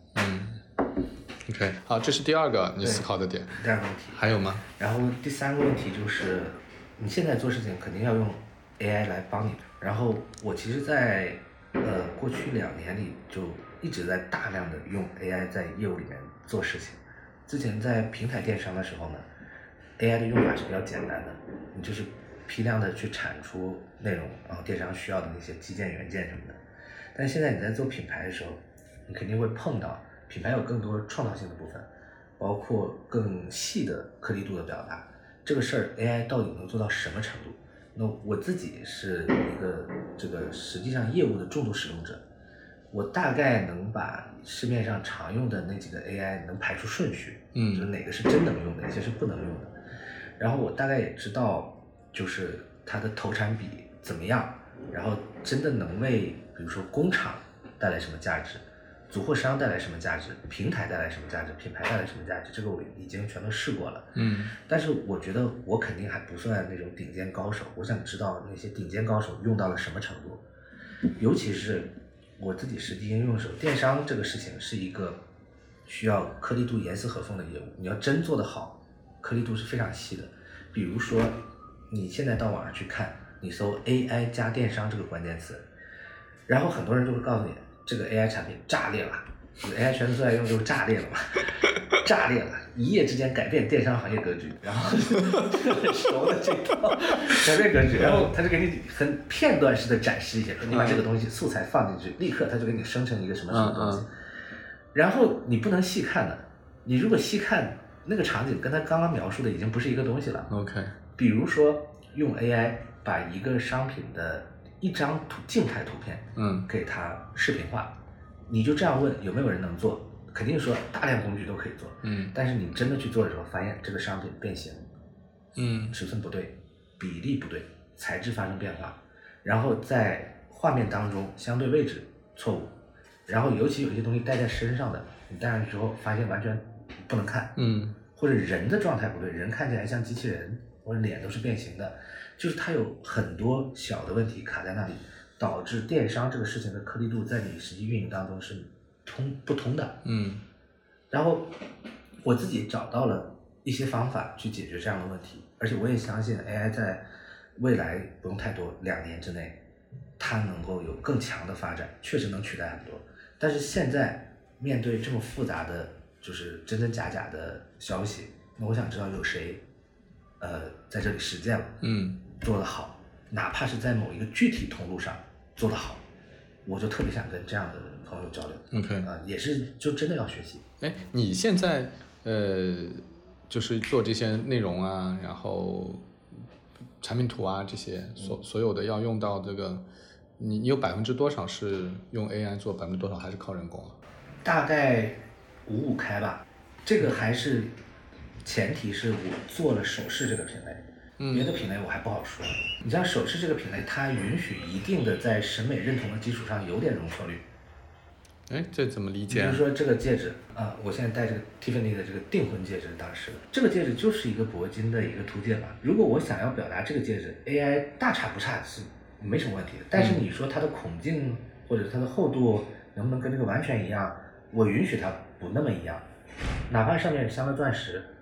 OK， 好，这是第2个你思考的点。 第2个问题还有吗？ 然后第3个问题就是，你现在做事情肯定要用 AI 来帮你。然后我其实在过去2年里就一直在大量的用 AI 在业务里面做事情。之前在平台电商的时候呢 ，AI 的用法是比较简单的，你就是批量的去产出内容，然后电商需要的那些基建元件什么的。但现在你在做品牌的时候，你肯定会碰到品牌有更多创造性的部分，包括更细的颗粒度的表达。这个事儿 AI 到底能做到什么程度？那我自己是一个这个实际上业务的重度使用者，我大概能把市面上常用的那几个 AI 能排出顺序，就是哪个是真能用的，哪些是不能用的。然后我大概也知道，就是它的投产比怎么样，然后真的能为比如说工厂带来什么价值，组货商带来什么价值，平台带来什么价值，品牌带来什么价值，这个我已经全都试过了。但是我觉得我肯定还不算那种顶尖高手，我想知道那些顶尖高手用到了什么程度，尤其是我自己实际应用的时候，电商这个事情是一个需要颗粒度严丝合缝的业务，你要真做得好，颗粒度是非常细的。比如说你现在到网上去看，你搜 AI 加电商这个关键词，然后很多人就会告诉你这个 AI 产品炸裂了，AI 全都在用就是炸裂了嘛，炸裂了，一夜之间改变电商行业格局，然后很熟的这套改变格局，然后他就给你很片段式的展示一些，说你把这个东西素材放进去，立刻他就给你生成一个什么什么东西，然后你不能细看的，你如果细看那个场景跟他刚刚描述的已经不是一个东西了。 OK， 比如说用 AI 把一个商品的一张静态图片，给它视频化，你就这样问有没有人能做，肯定说大量工具都可以做，但是你真的去做的时候，发现这个商品变形，尺寸不对，比例不对，材质发生变化，然后在画面当中相对位置错误，然后尤其有些东西戴在身上的，你戴上去之后发现完全不能看，或者人的状态不对，人看起来像机器人，或者脸都是变形的，就是它有很多小的问题卡在那里，导致电商这个事情的颗粒度在你实际运营当中是不通的。然后我自己找到了一些方法去解决这样的问题，而且我也相信 AI 在未来不用太多2年之内，它能够有更强的发展，确实能取代很多。但是现在面对这么复杂的就是真真假假的消息，那我想知道有谁在这里实践了，做得好，哪怕是在某一个具体通路上做得好，我就特别想跟这样的朋友交流。 OK， 也是就真的要学习。 哎，你现在就是做这些内容啊，然后产品图啊这些所有的要用到这个，你有多少是用 AI 做，多少还是靠人工啊？ 大概5-5开吧，这个还是前提是我做了首饰这个品类，别的品类我还不好说。你像首饰这个品类，它允许一定的在审美认同的基础上有点容错率。 哎，这怎么理解？ 比如说这个戒指啊，我现在戴这个 Tiffany 的这个订婚戒指，当时的这个戒指就是一个铂金的一个凸戒嘛。如果我想要表达这个戒指 AI 大差不差是没什么问题的，但是你说它的孔径或者它的厚度能不能跟这个完全一样，我允许它不那么一样，哪怕上面镶了钻石，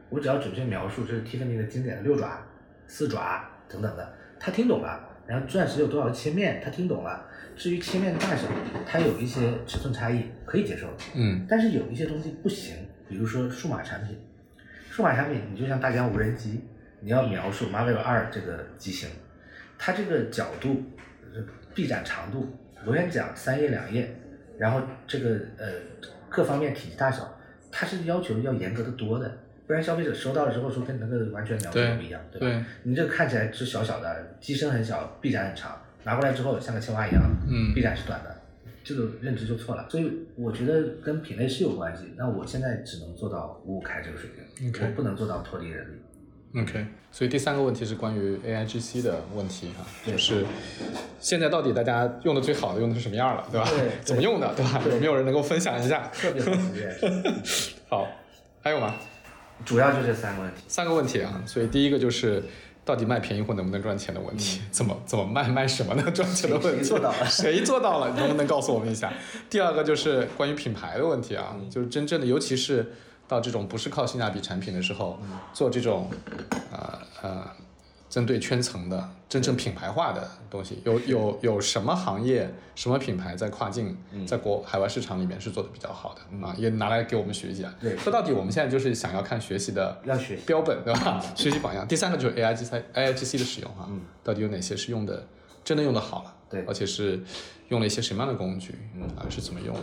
我只要准确描述这是 Tiffany 的经典的6爪、4爪等等的，他听懂了。然后钻石有多少个切面，他听懂了。至于切面的大小，它有一些尺寸差异可以接受，但是有一些东西不行，比如说数码产品。数码产品你就像大疆无人机，你要描述 Mavic 2这个机型，它这个角度、臂展长度、螺旋桨3页2页，然后这个各方面体积大小，它是要求要严格的多的，不然消费者收到了之后说跟那个完全描述不一样，对吧？你这个看起来是小小的，机身很小，臂展很长，拿过来之后像个青蛙一样，臂展是短的，这个认知就错了。所以我觉得跟品类是有关系。那我现在只能做到5开这个水平，我不能做到脱离人力。 OK， 所以第3个问题是关于 AIGC 的问题哈，就是现在到底大家用的最好的用的是什么样了，对吧？ 对， 怎么用的，对吧？有没有人能够分享一下？ 特别好实验。 好，还有吗？ 主要就这3个问题。 3个问题啊，所以第一个就是到底卖便宜货能不能赚钱的问题，怎么卖什么能赚钱的问题，谁做到了？你能不能告诉我们一下？第2个就是关于品牌的问题啊，就是真正的，尤其是到这种不是靠性价比产品的时候，做这种针对圈层的真正品牌化的东西，有什么行业、什么品牌在跨境、在海外市场里面是做的比较好的啊？也拿来给我们学习啊。 对， 说到底，我们现在就是想要看学习的标本，对吧？学习榜样。第3个就是 AIGC 的使用啊，到底有哪些是真的用的好了？ 对， 而且是用了一些什么样的工具？是怎么用的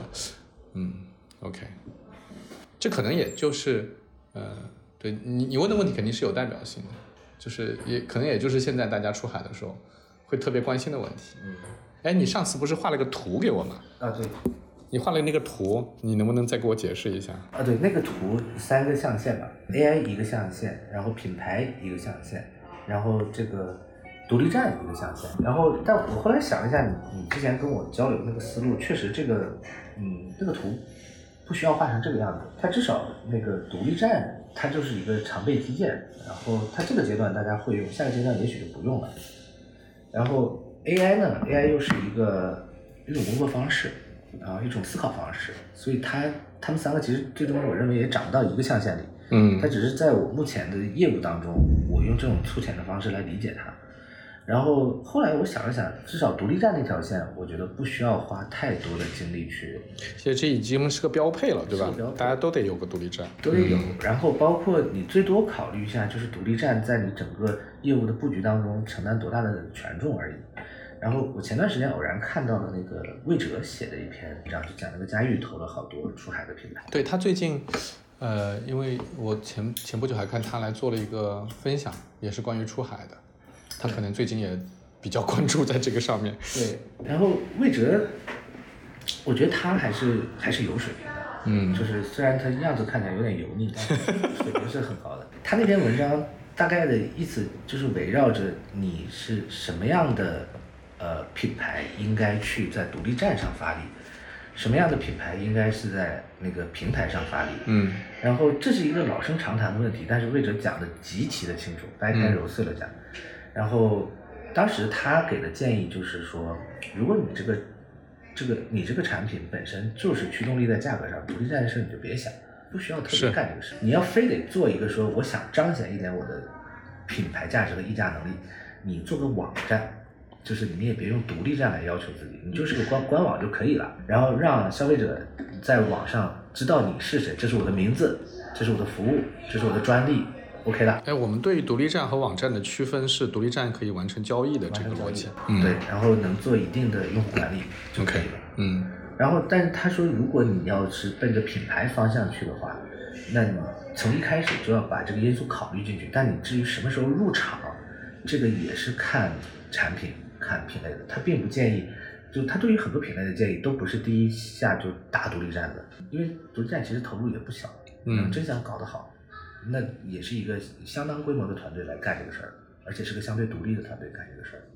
？OK， 这可能也就是对你问的问题肯定是有代表性的。就是可能也就是现在大家出海的时候会特别关心的问题。你上次不是画了个图给我吗？ 啊，对。 你画了那个图，你能不能再给我解释一下？ 啊，对，那个图3个象限吧 ，AI 1个象限，然后品牌1个象限，然后这个独立站1个象限。然后，但我后来想一下，你之前跟我交流那个思路，确实这个这个图不需要画成这个样子，它至少那个独立站它就是一个常备基建，然后它这个阶段大家会用，下个阶段也许就不用了。然后 AI 呢 ，AI 又是一种工作方式，一种思考方式，所以他们3个其实最终我认为也长不到一个象限里。它只是在我目前的业务当中，我用这种粗浅的方式来理解它。然后后来我想了想，至少独立站那条线，我觉得不需要花太多的精力去。 其实这已经是个标配了，对吧？大家都得有个独立站， 都得有。然后包括你最多考虑一下，就是独立站在你整个业务的布局当中承担多大的权重而已。然后我前段时间偶然看到了那个魏哲写的一篇文章，就讲那个嘉裕投了好多出海的品牌。 对，他最近因为我前不久还看他来做了一个分享，也是关于出海的。他可能最近也比较关注在这个上面。 对，然后魏哲，我觉得他还是有水平的。就是虽然他样子看起来有点油腻，但是水平是很高的。他那篇文章大概的意思就是围绕着你是什么样的品牌应该去在独立站上发力，什么样的品牌应该是在那个平台上发力。然后这是一个老生常谈的问题，但是魏哲讲的极其的清楚，掰开揉碎了讲。然后当时他给的建议就是说，如果你这个产品本身就是驱动力在价格上，独立站的事你就别想，不需要特别干这个事。你要非得做一个说我想彰显一点我的品牌价值和议价能力，你做个网站，就是你也别用独立站来要求自己，你就是个官网就可以了。然后让消费者在网上知道你是谁，这是我的名字，这是我的服务，这是我的专利。OK 的。 我们对于独立站和网站的区分是，独立站可以完成交易的这个逻辑。 对，然后能做一定的用户管理就可以了。然后，但是他说，如果你要是奔着品牌方向去的话，那你从一开始就要把这个因素考虑进去。但你至于什么时候入场，这个也是看产品、看品类的。他并不建议，就他对于很多品类的建议都不是第一下就打独立站的，因为独立站其实投入也不小。真想搞得好，那也是一个相当规模的团队来干这个事儿，而且是个相对独立的团队干这个事儿。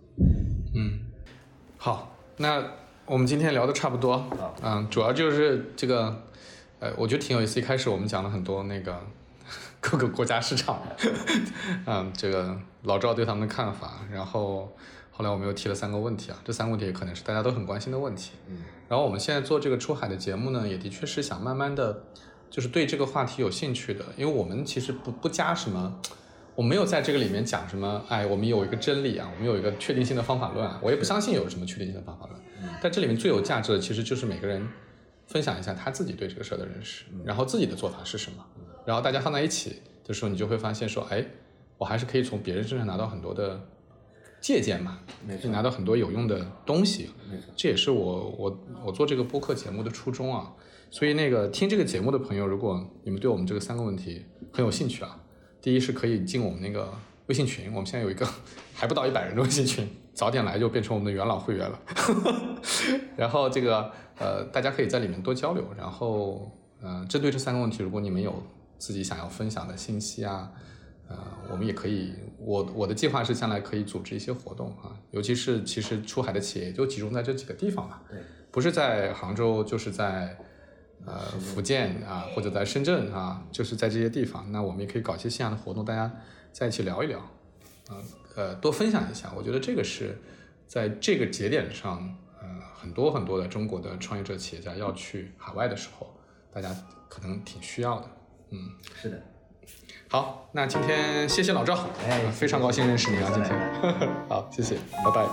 好，那我们今天聊的差不多。主要就是这个，我觉得挺有意思。一开始我们讲了很多那个各个国家市场，这个老赵对他们的看法，然后后来我们又提了3个问题啊，这3个问题也可能是大家都很关心的问题。然后我们现在做这个出海的节目呢，也的确是想慢慢的就是对这个话题有兴趣的，因为我们其实不加什么，我没有在这个里面讲什么，哎，我们有一个真理啊，我们有一个确定性的方法论啊，我也不相信有什么确定性的方法论。但这里面最有价值的其实就是每个人分享一下他自己对这个事儿的认识，然后自己的做法是什么，然后大家放在一起的时候，你就会发现说，哎，我还是可以从别人身上拿到很多的借鉴嘛，就拿到很多有用的东西。这也是我做这个播客节目的初衷啊。所以那个听这个节目的朋友，如果你们对我们这个3个问题很有兴趣啊，第一是可以进我们那个微信群，我们现在有一个还不到100人的微信群，早点来就变成我们的元老会员了。然后这个大家可以在里面多交流，然后针对这3个问题，如果你们有自己想要分享的信息啊，我们也可以，我的计划是将来可以组织一些活动啊，尤其是其实出海的企业也就集中在这几个地方嘛， 对， 不是在杭州就是在福建啊，或者在深圳啊，就是在这些地方，那我们也可以搞一些线下的活动，大家在一起聊一聊，多分享一下。我觉得这个是在这个节点上，很多很多的中国的创业者企业家要去海外的时候，大家可能挺需要的。 是的。 好，那今天谢谢老赵，非常高兴认识你啊，今天。好，谢谢，拜拜。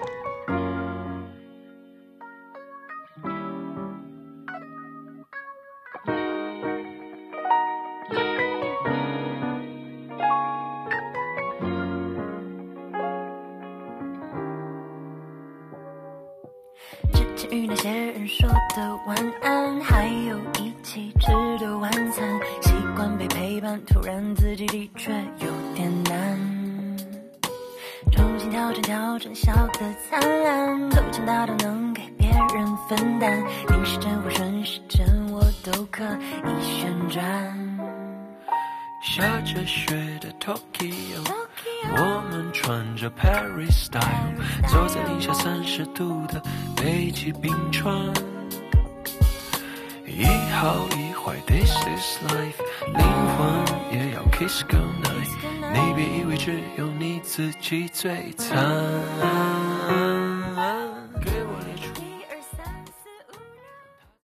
与那些人说的晚安，还有一起吃的晚餐，习惯被陪伴，突然自己的确有点难，重新调整笑得灿烂，从前大到能给别人分担，逆时针或顺时针我都可以旋转。 下着雪的 Tokyo， 我们穿着 Paris style， 坐在零下30度的北极冰川，一好一坏 This is life， 灵魂也要 kiss goodnight， 你别以为只有你自己最惨。